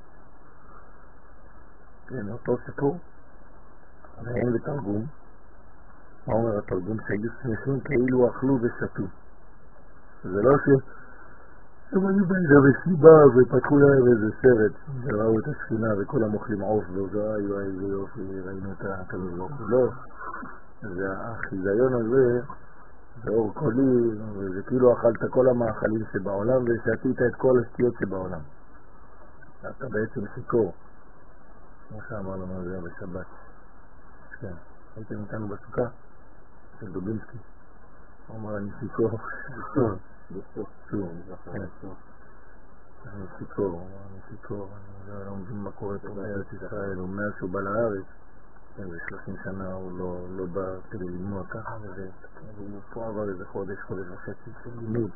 כן, אותו סיפור. ואין בתרגום. מה אומר התרגום? שהיו שמחים כאילו אכלו ושתו. זה לא ש... הם היו באיזה מסיבה ופתחו להם איזה סרט וראו את השכינה וכל המאכלים עוף ואיי וואי איזה יופי, ראינו את הכדור. לא. זה החיזיון הזה, זה אור קולי, וזה כאילו אכלת כל המאכלים שבעולם ושתית את כל השטויות שבעולם. אתה בעצם שיכור. כמו שאמר לנו זה בשבת. כן. הייתם איתנו בסוכה? של דובינסקי. הוא אמר אני שיכור. שיכור. שיכור. אני שיכור. אני שיכור. אני לא מבין מה קורה פה בארץ ישראל. הוא מאז שהוא בא לארץ. איזה שלושים שנה הוא לא בא כדי ללמוד ככה, והוא פה עבר איזה חודש, חודש וחצי של לימוד.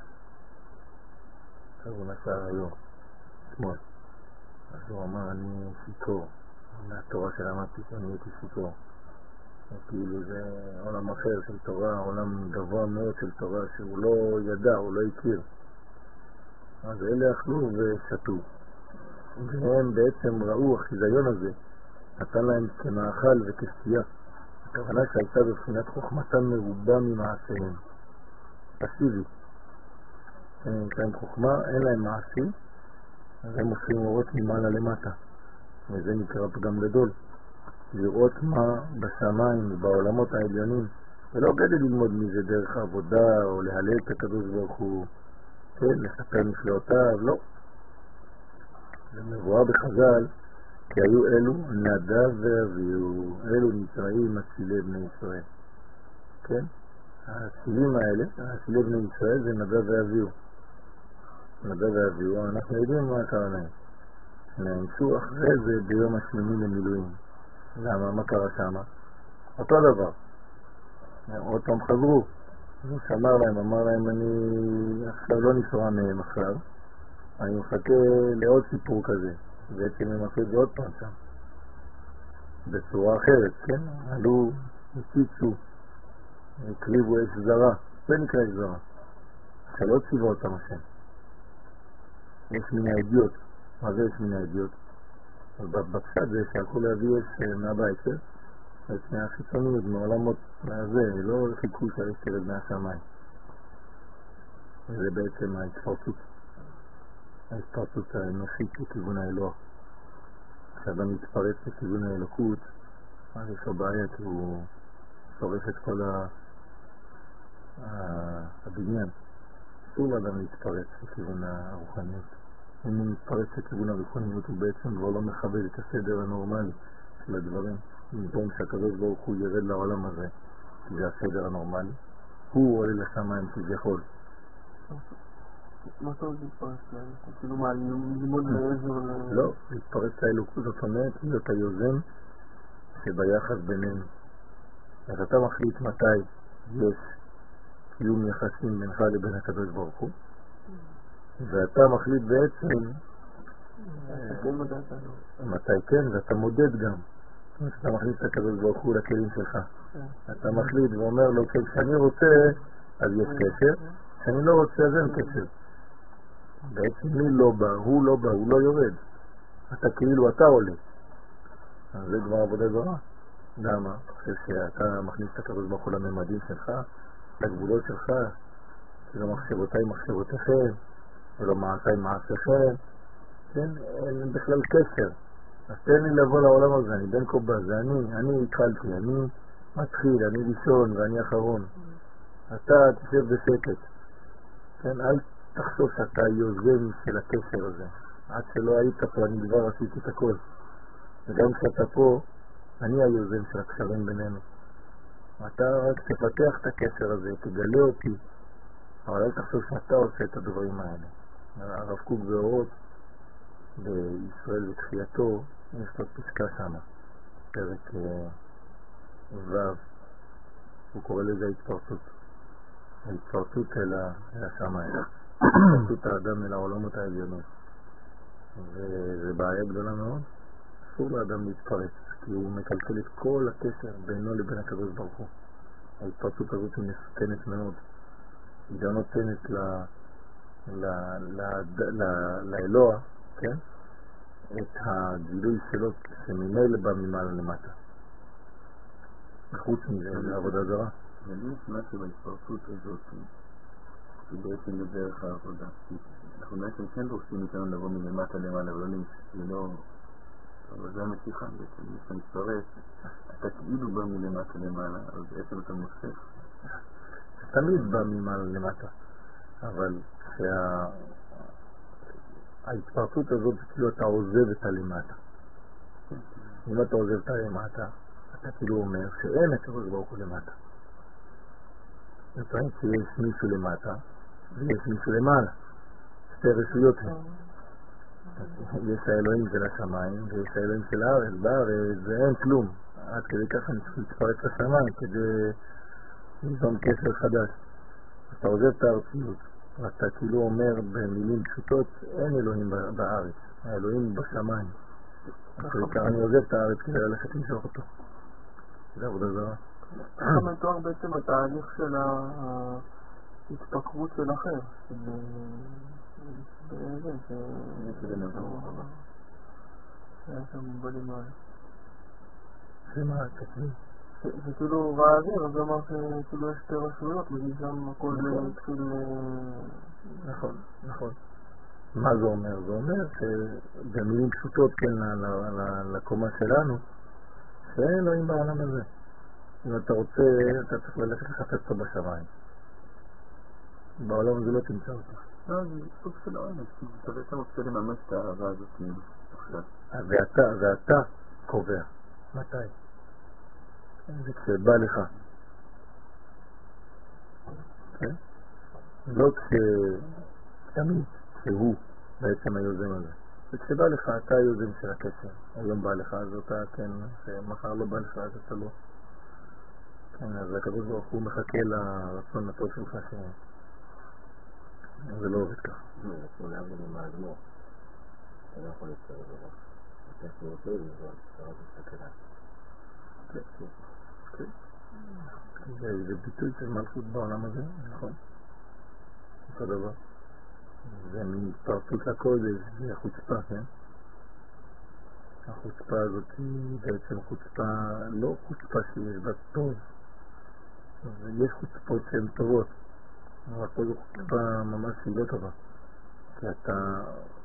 אז הוא נסע היום, אתמול. אז הוא אמר, אני שיכור. מהתורה שלמדתי, אני הייתי שיכור. כאילו זה עולם אחר של תורה, עולם גבוה מאוד של תורה, שהוא לא ידע, הוא לא הכיר. אז אלה אכלו ושתו. והם בעצם ראו החיזיון הזה. נתן להם כמאכל וכסטייה. הכוונה שהייתה בבחינת חוכמתם מרובה ממעשיהם. פסיבי. אין להם חוכמה, אין להם מעשי, אז הם עושים לראות ממעלה למטה. וזה נקרא פגם גדול. לראות מה בשמיים ובעולמות העליונים. ולא כדי ללמוד מזה דרך העבודה או להלל את הקדוש ברוך הוא. כן, לספר נפלאותיו, לא. זה מבואה בחז"ל. כי היו אלו נדב ואביהו, אלו נצראים הצילי בני ישראל. כן? הצילים האלה, הצילי בני ישראל זה נדב ואביהו. נדב ואביהו, אנחנו יודעים מה קרה להם. נאנסו אחרי זה ביום השמיני למילואים. למה? מה קרה שם? אותו דבר. עוד פעם חזרו. הוא שמר להם, אמר להם, אני עכשיו לא נשרה מהם עכשיו. אני מחכה לעוד סיפור כזה. בעצם הם עשו את זה עוד פעם שם. בצורה אחרת, כן? עלו, הציצו, הקריבו אש זרה. זה נקרא אש זרה. שלא ציווה אותם השם. יש מן העדיות. מה זה יש מן העדיות? בפשט זה שהלכו להביא אש מהבית, כן? אש מהחיצוניות, מעולמות מהזה, לא חיכו שהאש תרד מהשמיים. וזה בעצם ההתפרצות. ההתפרצות האנושית לכיוון האלוה. כשאדם מתפרץ לכיוון האלוקות, אז יש לו בעיה כי הוא שורף את כל הבניין. אסור לאדם להתפרץ לכיוון הרוחניות. אם הוא מתפרץ לכיוון הרוחניות הוא בעצם כבר לא מכבד את הסדר הנורמלי של הדברים. במקום שהקדוש ברוך הוא ירד לעולם הזה, כי זה הסדר הנורמלי, הוא עולה לשמיים כביכול. מה טוב להתפרץ להם? כאילו מה, ללמוד לעזר ל... לא, להתפרץ לאלוקות, זאת אומרת, להיות היוזם שביחד בינינו. אז אתה מחליט מתי יש קיום יחסים בינך לבין הקדוש ברוך הוא, ואתה מחליט בעצם מתי כן, ואתה מודד גם. זאת אומרת, אתה מחליט את הקדוש ברוך הוא לכלים שלך. אתה מחליט ואומר לו, כשאני רוצה, אז יש קשר, כשאני לא רוצה, אז אין קשר. בעצם מי לא בא, הוא לא בא, הוא לא יורד. אתה כאילו אתה עולה. אז זה כבר עבודה זרה. למה? אני חושב שאתה מכניס את הקדוש ברוך הוא לממדים שלך, לגבולות שלך, שלא מחשבותיי מחשבותיכם, ולא מעשיי מעשיכם. כן, אין בכלל קשר. אז תן לי לבוא לעולם הזה, אני בן קובה, זה אני, אני התחלתי, אני מתחיל, אני ראשון ואני אחרון. אתה תשב בשקט. כן, אל תחשוב שאתה היוזם של הקשר הזה. עד שלא היית פה, אני כבר עשיתי את הכל. וגם כשאתה פה, אני היוזם של הקשרים בינינו. אתה רק תפתח את הקשר הזה, תגלה אותי, אבל אל תחשוב שאתה עושה את הדברים האלה. הרב קוק באורות, בישראל ותחייתו, יש לו פסקה שם, פרק ו', הוא קורא לזה התפרצות. ההתפרצות אל השמיים. את האדם אל העולמות העליונות. וזה בעיה גדולה מאוד. אסור לאדם להתפרץ, כי הוא מקלקל את כל הקשר בינו לבין הקדוש ברוך הוא. ההתפרצות הזאת היא מסוכנת מאוד. היא גם נותנת ל... ל... ל... ל... לאלוה, כן? את הגילוי שלו שממילא בא ממעלה למטה. חוץ מזה, זה עבודה זרה. ואני נשמע שבהתפרצות הזאת היא בעצם בדרך העבודה. אנחנו בעצם כן דורשים איתנו לבוא מלמטה למעלה, אבל לא... אבל זה המשיכה בעצם, אם אתה מתפרץ, אתה כאילו בא מלמטה למעלה, אז בעצם אתה מוסף. תמיד בא ממעלה למטה, אבל ההתפרצות הזאת כאילו אתה עוזב את הלמטה. אם אתה עוזב את הלמטה, אתה כאילו אומר שאין הקדוש ברוך הוא למטה. זאת אומרת שיש מישהו למטה ויש מישהו למעלה. שתי רשויות הן. יש האלוהים של השמיים ויש האלוהים של הארץ. בארץ זה אין כלום. עד כדי ככה נתפרץ לשמיים כדי ליזום קשר חדש. אתה עוזב את הארציות ואתה כאילו אומר במילים פשוטות אין אלוהים בארץ. האלוהים בשמיים. אני עוזב את הארץ כדי ללכת למשוך אותו. זה עבודה זרה. איך מתואר בעצם התהליך של ההתפקרות של אחר? באיזה? זה נבוא. היה שם מובלים האלה. זה מה התקנים? זה כאילו באוויר, אז אמר שכאילו יש שתי רשויות, וזה שם הכל התחיל... נכון, נכון. מה זה אומר? זה אומר שבמילים פשוטות, כן, לקומה שלנו, שאין אלוהים בעולם הזה. אם אתה רוצה, אתה צריך ללכת לחפש אותו בשמיים. בעולם הזה לא תמצא אותו. לא, זה סוג של עונש. אתה בעצם רוצה לממש את האהבה הזאת עכשיו. ואתה, ואתה קובע. מתי? זה כשבא לך. כן? לא כשתמיד, שהוא בעצם היוזם הזה. וכשבא לך, אתה היוזם של הקשר. היום בא לך, אז אתה, כן, מחר לא בא לך, אז אתה לא. כן, אז הקדוש ברוך הוא מחכה לרצון הטוב שלך ש... זה לא עובד ככה. לא, זה כמו להביא למה אדמו. אתה לא יכול להתקרב לרוב. אתה יכול אותו לבוא, אתה רק מסתכל עליו. כן, כן. זה ביטוי של מלכות בעולם הזה, נכון? אותו דבר. זה מין התפרצות לקודש, זה חוצפה, כן? החוצפה הזאת היא בעצם חוצפה, לא חוצפה שיש בה טוב. יש חוצפות שהן טובות, אבל פה זו חוצפה ממש שהיא לא טובה. כי אתה,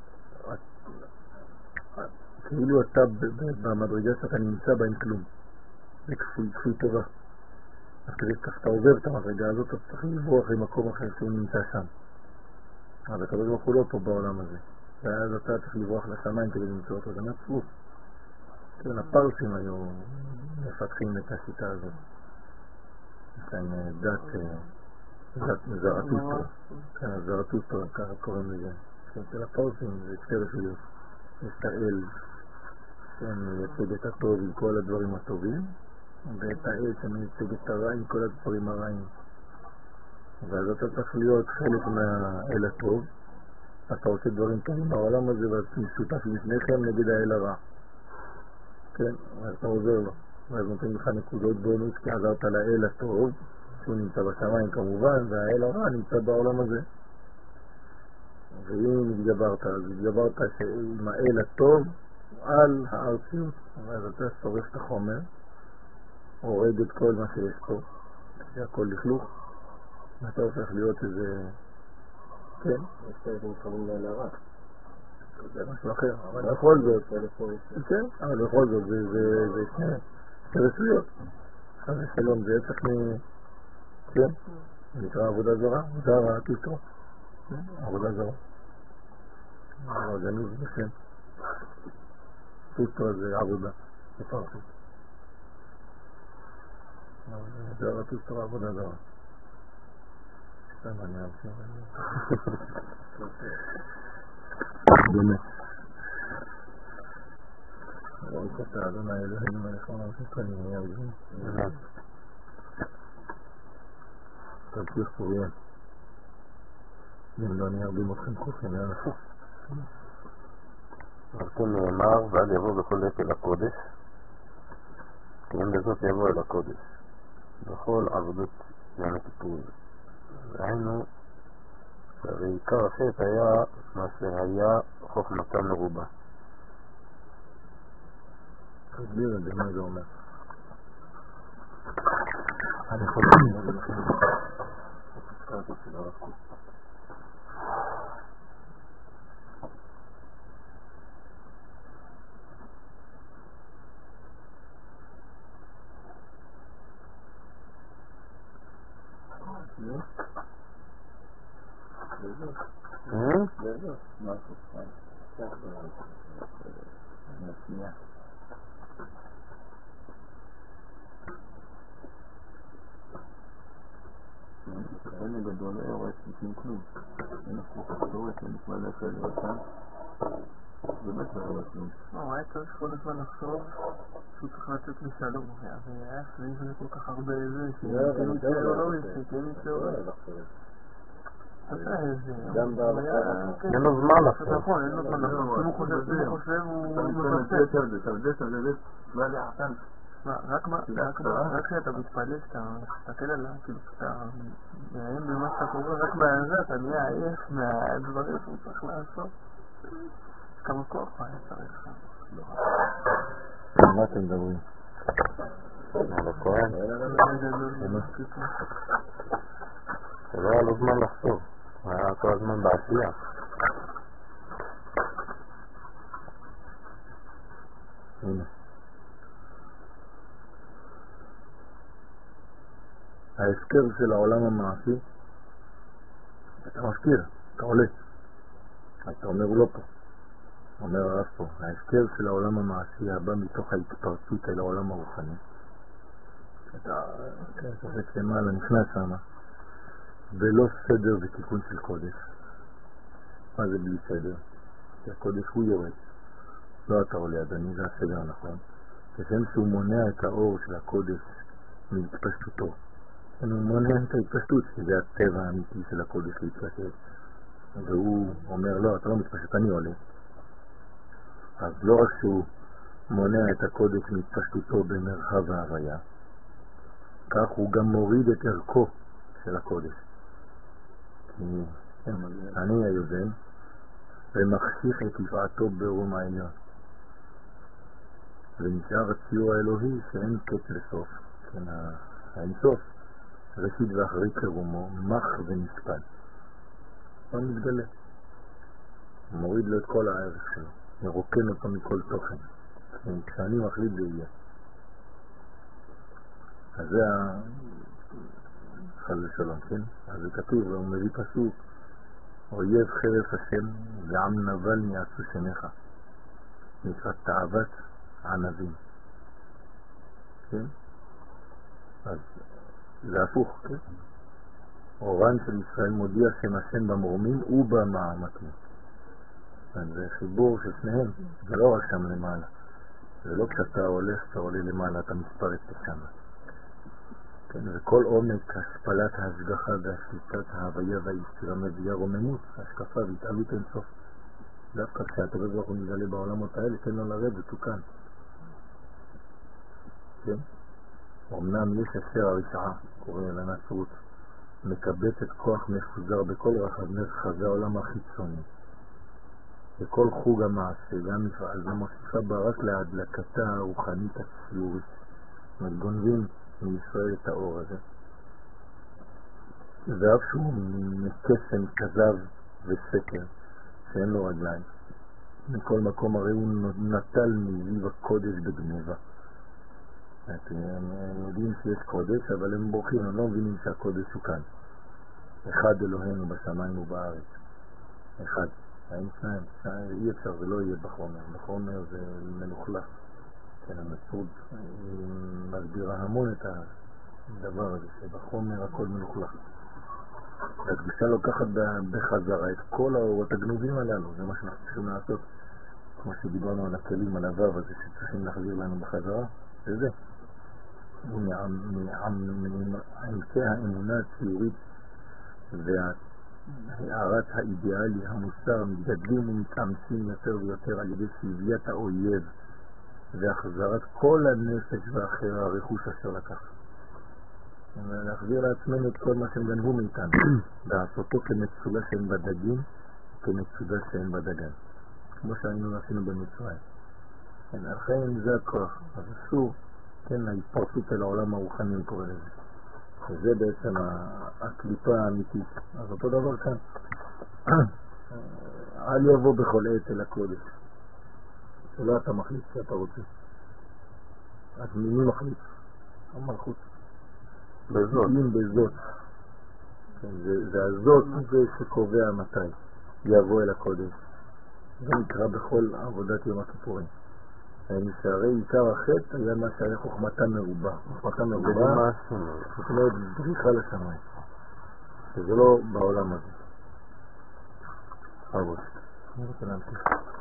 כאילו אתה במדרגה שאתה נמצא בה עם כלום. זה כפוי טובה. אז כדי כך אתה עובר את המדרגה הזאת, אתה צריך לברוח למקום אחר שהוא נמצא שם. אז הקדוש ברוך הוא לא פה בעולם הזה. ואז אתה צריך לברוח לשמיים כדי למצוא אותו. זה נצרות. כן, הפרסים היו מפתחים את השיטה הזאת. יש להם דת, דת זרטוסטרה. כן, זרטוסטרה, ככה קוראים לזה. אצל הפרסים זה שתי רשויות. יש את האל, שמייצג את הטוב עם כל הדברים הטובים, ואת האל שמייצג את הרע עם כל הדברים הרעים. ואז אתה צריך להיות חלק מהאל הטוב. אתה עושה דברים טובים בעולם הזה, ואז משותף לפניכם נגד האל הרע. כן, אז אתה עוזר לו. ואז נותנים לך נקודות בונוס כי עזרת לאל הטוב, שהוא נמצא בשמיים כמובן, והאל הרע נמצא בעולם הזה. ואם התגברת, אז התגברת עם האל הטוב על הארציות. ואז אתה שורף את החומר, הורג את כל מה שיש פה, שהכל לכלוך, ואתה הופך להיות איזה... כן? יש כאלה שמתכוונים לאל הרע. זה משהו אחר, אבל בכל זאת, כן, אבל בכל זאת, זה שתי רשויות. חס ושלום, זה יצח מ... כן, נקרא עבודה זרה, זרה, תיסטרו, עבודה זרה. עבודה זה בשם. תיסטרו זה עבודה, זה פרסית. זרה, תיסטרו, עבודה זרה. סתם אני ארצה. באמת. ראית את האדון האלוהים הלכון המסוכנים, מי ארגון? תמשיך פוריה. אם לא נהיה הרבה מותחים כופים, היה נפוך. על כן נאמר, ועד יבוא בכל עת אל הקודש, כי אם בזאת יבוא אל הקודש, בכל עבודות יום הכיפורים. ראינו שעיקר החטא היה מה שהיה חוכמתה מרובה. תסביר את זה, מה זה אומר? אני חושב להגיד לכם הפסקה הזאת של הרב קוק. כאלה גדול היה רואה שלישים כלום. אין הפוך לחזורת, אין נקבע דווקא לרצה. באמת לא רואה כלום. לא, הוא היה צריך כל הזמן לחשוב שהוא צריך לצאת משלום. והיה סביב זה כל כך הרבה איזה שכן יצא או לא יצא, כן יצא או לא יצא. גם אין לו זמן לחשוב. נכון, אין לו זמן לחשוב. אם הוא חושב, אם הוא חושב, הוא מפספס. מה זה עשן? רק מה, רק כשאתה מתפלל, שאתה מסתכל עליו, כאילו שאתה מעיין במה שאתה קורא, רק מהזה אתה נהיה עייף מהדברים שהוא צריך לעשות. כמה כוח היה צריך. מה אתם מדברים? על הכהן? לא היה לו זמן לחשוב, הוא היה כל הזמן בעשייה. הנה. ההזכר של העולם המעשי, אתה מזכיר, אתה עולה. אתה אומר הוא לא פה. אומר הרב פה, ההזכר של העולם המעשי הבא מתוך ההתפרצות אל העולם הרוחני. אתה תופק למעלה, נכנס שמה. ולא סדר ותיקון של קודש. מה זה בלי סדר? כי הקודש הוא יורד. לא אתה עולה, אדוני, זה הסדר הנכון. כשם שהוא מונע את האור של הקודש מהתפשטותו. הוא מונע את ההתפשטות, שזה הטבע האמיתי של הקודש להתפשט. והוא אומר, לא, אתה לא מתפשט, אני עולה. אז לא רק שהוא מונע את הקודש מהתפשטותו במרחב ההוויה, כך הוא גם מוריד את ערכו של הקודש. כי אני היוזם ומחשיך את יפעתו ברום העליון. ונשאר הציור האלוהי שאין קץ לסוף. כן, האינסוף, ראשית ואחרית כרומו, מח ונספל. הוא מתגלה. הוא מוריד לו את כל הערך שלו. מרוקן אותו מכל תוכן. כשאני מחליט זה יהיה. אז זה חל ושלום, כן? אז זה כתוב, והוא מביא פסוק, אויב חרף השם ועם נבל מיעצו שמך. נקרא תאוות ענבים. כן? אז זה הפוך, כן? אורן של ישראל מודיע שם השם במורמים ובמעמקים. זה חיבור של שניהם, זה לא רק שם למעלה. זה לא כשאתה הולך, אתה עולה למעלה, אתה מתפרץ לשם. כן, וכל עומק השפלת ההשגחה והשליטת ההוויה והיצירה מביאה רוממות, השקפה והתעלות אינסוף. דווקא כשאתה ברוך הוא מתגלה בעולמות האלה, תן לו לרד ותוקן. כן? אמנם יש אשר הרשעה, קורא לנצרות, מקבץ את כוח מפוזר בכל רחב מרחבי העולם החיצוני. וכל חוג המעשה והמפעל ומוסיפה בה רק להדלקתה הרוחנית הציורית. מגונבים מישראל את האור הזה. ואף שהוא מקסם כזב וסקר שאין לו רגליים. מכל מקום הרי הוא נטל מזיו הקודש בגניבה. הם יודעים שיש קודש, אבל הם בורחים, הם לא מבינים שהקודש הוא כאן. אחד אלוהינו בשמיים ובארץ. אחד. האם שניים? אי אפשר, זה לא יהיה בחומר. בחומר זה מלוכלך. כן, הנצרות מסבירה המון את הדבר הזה, שבחומר הכל מלוכלך. והקדושה לוקחת בחזרה את כל האורות הגנובים הללו, זה מה שאנחנו צריכים לעשות. כמו שדיברנו על הכלים, על הוו הזה שצריכים להחזיר לנו בחזרה, זה זה. מעמקי האמונה הציורית הערת האידיאלי, המוסר, מתגדלים ומתאמצים יותר ויותר על ידי סביית האויב והחזרת כל הנפש והאחר הרכוש אשר לקח. להחזיר לעצמנו את כל מה שהם גנבו מאיתנו, לעשותו כמצולה שאין בדגים, כמצודה שאין בדגן, כמו שהיינו עשינו במצרים. כן, לכן זה הכוח, אז אסור, כן, ההתפרצות אל העולם הרוחני קורא לזה. וזה בעצם הקליפה האמיתית. אז אותו דבר כאן. אל יבוא בכל עת אל הקודש. שלא אתה מחליט שאתה רוצה. אז מי מחליט? המלכות. בזאת. בזאת. כן, זה, זה הזאת זה שקובע מתי יבוא אל הקודש. זה נקרא בכל עבודת יום הכיפורים. שהרי עיקר החטא היה מה שהיה חוכמתה מרובה. חוכמתה מרובה, זאת אומרת, בריחה לשמיים. שזה לא בעולם הזה. אבוש. אני רוצה להמשיך.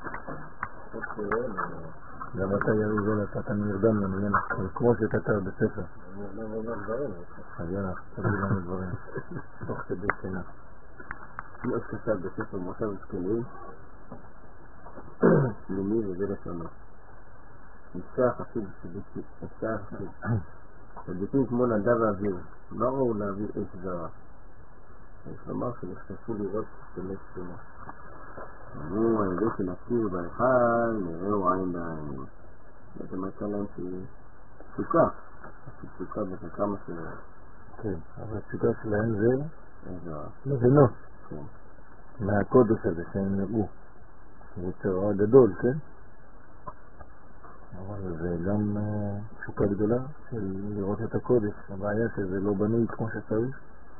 גם אתה יריזון, אתה נרדם לנו, יאללה. כמו שכתב בספר. אז יאללה, תביא לנו דברים. תוך כדי שינה. לא כתב בספר מושב זקנים, למי וזה לשונות. נפצע חסיד וסיבוקי, נפצע חסיד. שביטים כמו נדב האוויר, לא ראו להעביר אש זרה. יש לומר שנחשפו לראות שתמש שמה. אמרו, על ידי שנכיר בהיכל, נראו עין בעין. זה מצא להם שתשוקה. שתשוקה בחלקה מסוימת. כן, אבל התשוקה שלהם זה? זרה. לבנות. כן. מהקודש הזה שהם נראו. זה צרה גדול, כן? אבל זה גם תשוקה גדולה של לראות את הקודש. הבעיה שזה לא בנוי כמו שצריך.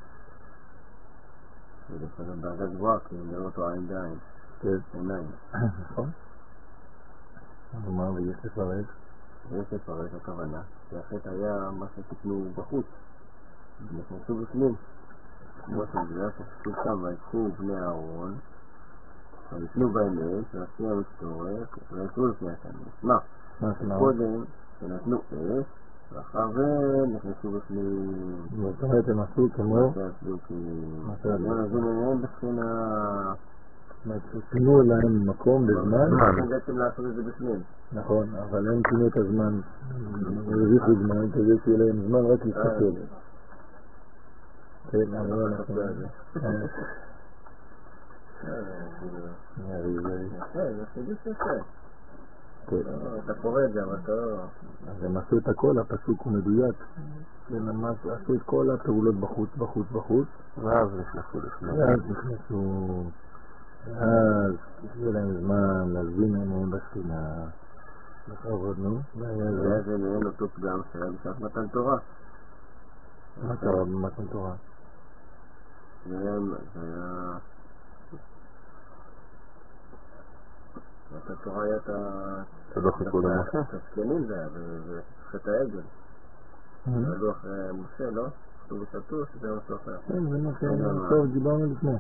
זה לפעמים בעגה גבוהה, כי נראה אותו עין בעין. כן. עיניים. נכון. אז מה, ויש לפרק? ויש לפרק הכוונה, שהחטא היה מה שתקנו בחוץ. נכנסו בפנים. כמו שבגלל שחשוב שם ויקחו בני הארון, ויפנו בהם אש, ועשו המסתורק, ויפנו לפני השם. מה? קודם שנתנו אש, ואחר זה נכנסו בפנים. זאת אומרת, הם עשו כמו? שעשו כמו... אז הם בבחינה... פינו להם מקום בזמן. הם בעצם לעשות את זה בפנים. נכון, אבל הם פינו את הזמן, הרוויחו זמן, כדי שיהיה להם זמן רק להסתכל. כן, אבל לא נכון. ירי, ירי. זה חידוש יפה. אתה קורא את זה, אבל אתה לא... אז הם עשו את הכל, הפסוק הוא מדויק. הם ממש עשו את כל הפעולות בחוץ, בחוץ, בחוץ. ואז נכנסו לפני. ואז נכנסו... אז יהיה להם זמן להזבין עליהם בספינה. בכבוד, נו? ואז הם נראים אותו פגם שהיה בשעת מתן תורה. מה קרה במתן תורה? זה היה... מתן תורה היה את ה... אתה לא חיכו למשה? את הסקנים זה היה, וחטא העגל. זה לא אחרי משה, לא? כתוב בשעתו שזה היה משהו אחר. כן, זה מה שעכשיו דיברנו לפני.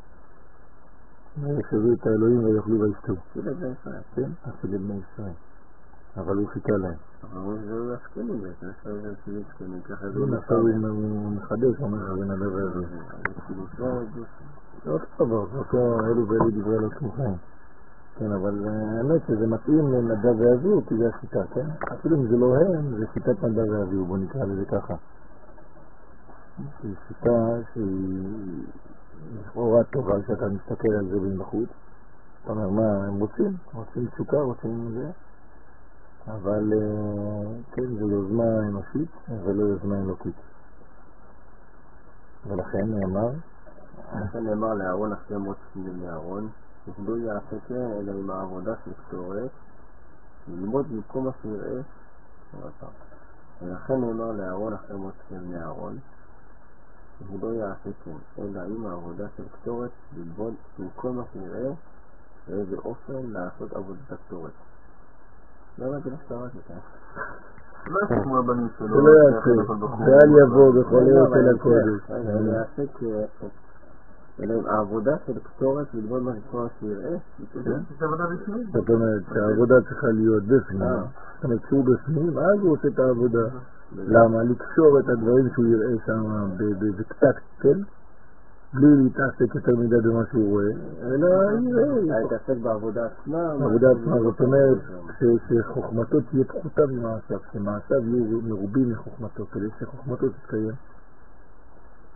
יחזו את האלוהים ויאכלו וישתו. עשו לבני ישראל. כן, עשו לבני ישראל. אבל הוא חיכה להם. אבל זה הסקנים בעצם, יש לו סביב סקנים, ככה זה... הנה עכשיו הוא מחדש, אומר לך, זה נדב ואוויר. זה אותו דבר, זה אותו אלו ואלו דברי אלו כמוכם. כן, אבל האמת שזה מתאים לנדב ואוויר, כי זה השיטה, כן? אפילו אם זה לא הם, זה שיטת נדב ואוויר, בוא נקרא לזה ככה. זו שיטה שהיא לכאורה טובה שאתה מסתכל על זה מבחוץ. אתה אומר, מה הם רוצים? רוצים תשוקה, רוצים זה. אבל כן, זו יוזמה אנושית ולא יוזמה אלוקית. ולכן נאמר, לכן נאמר לאהרון אחרי מות שנים לאהרון, נכדו יעשה כן, אלא עם העבודה של קטורת, ללמוד במקום מה שיראה, ולכן נאמר לאהרון אחרי מות שנים לאהרון, נכדו יעשה כן, אלא עם העבודה של קטורת, ללמוד במקום מה שיראה, ואיזה אופן לעשות עבודת הקטורת. לא ראיתי לך קראתי כאן. לא יעשה כמו הבנים שלו. זה לא יעשה, ואל יבוא בכל עת אל הקודש. זה יעשה העבודה של קטורת ללמוד מה שכבר שיראה. זה עבודה בפנים. זאת אומרת שהעבודה צריכה להיות בפנים. זאת אומרת שהוא בפנים, אז הוא עושה את העבודה. למה? לקשור את הדברים שהוא יראה שם בקצת, כן? בלי להתעסק יותר מדי במה שהוא רואה, אלא יראה. להתעסק בעבודה עצמה. בעבודה עצמה, זאת אומרת שחוכמתו תהיה פחותה ממעשיו, שמעשיו יהיו מרובים מחוכמתו, כדי שחוכמתו תתקיים.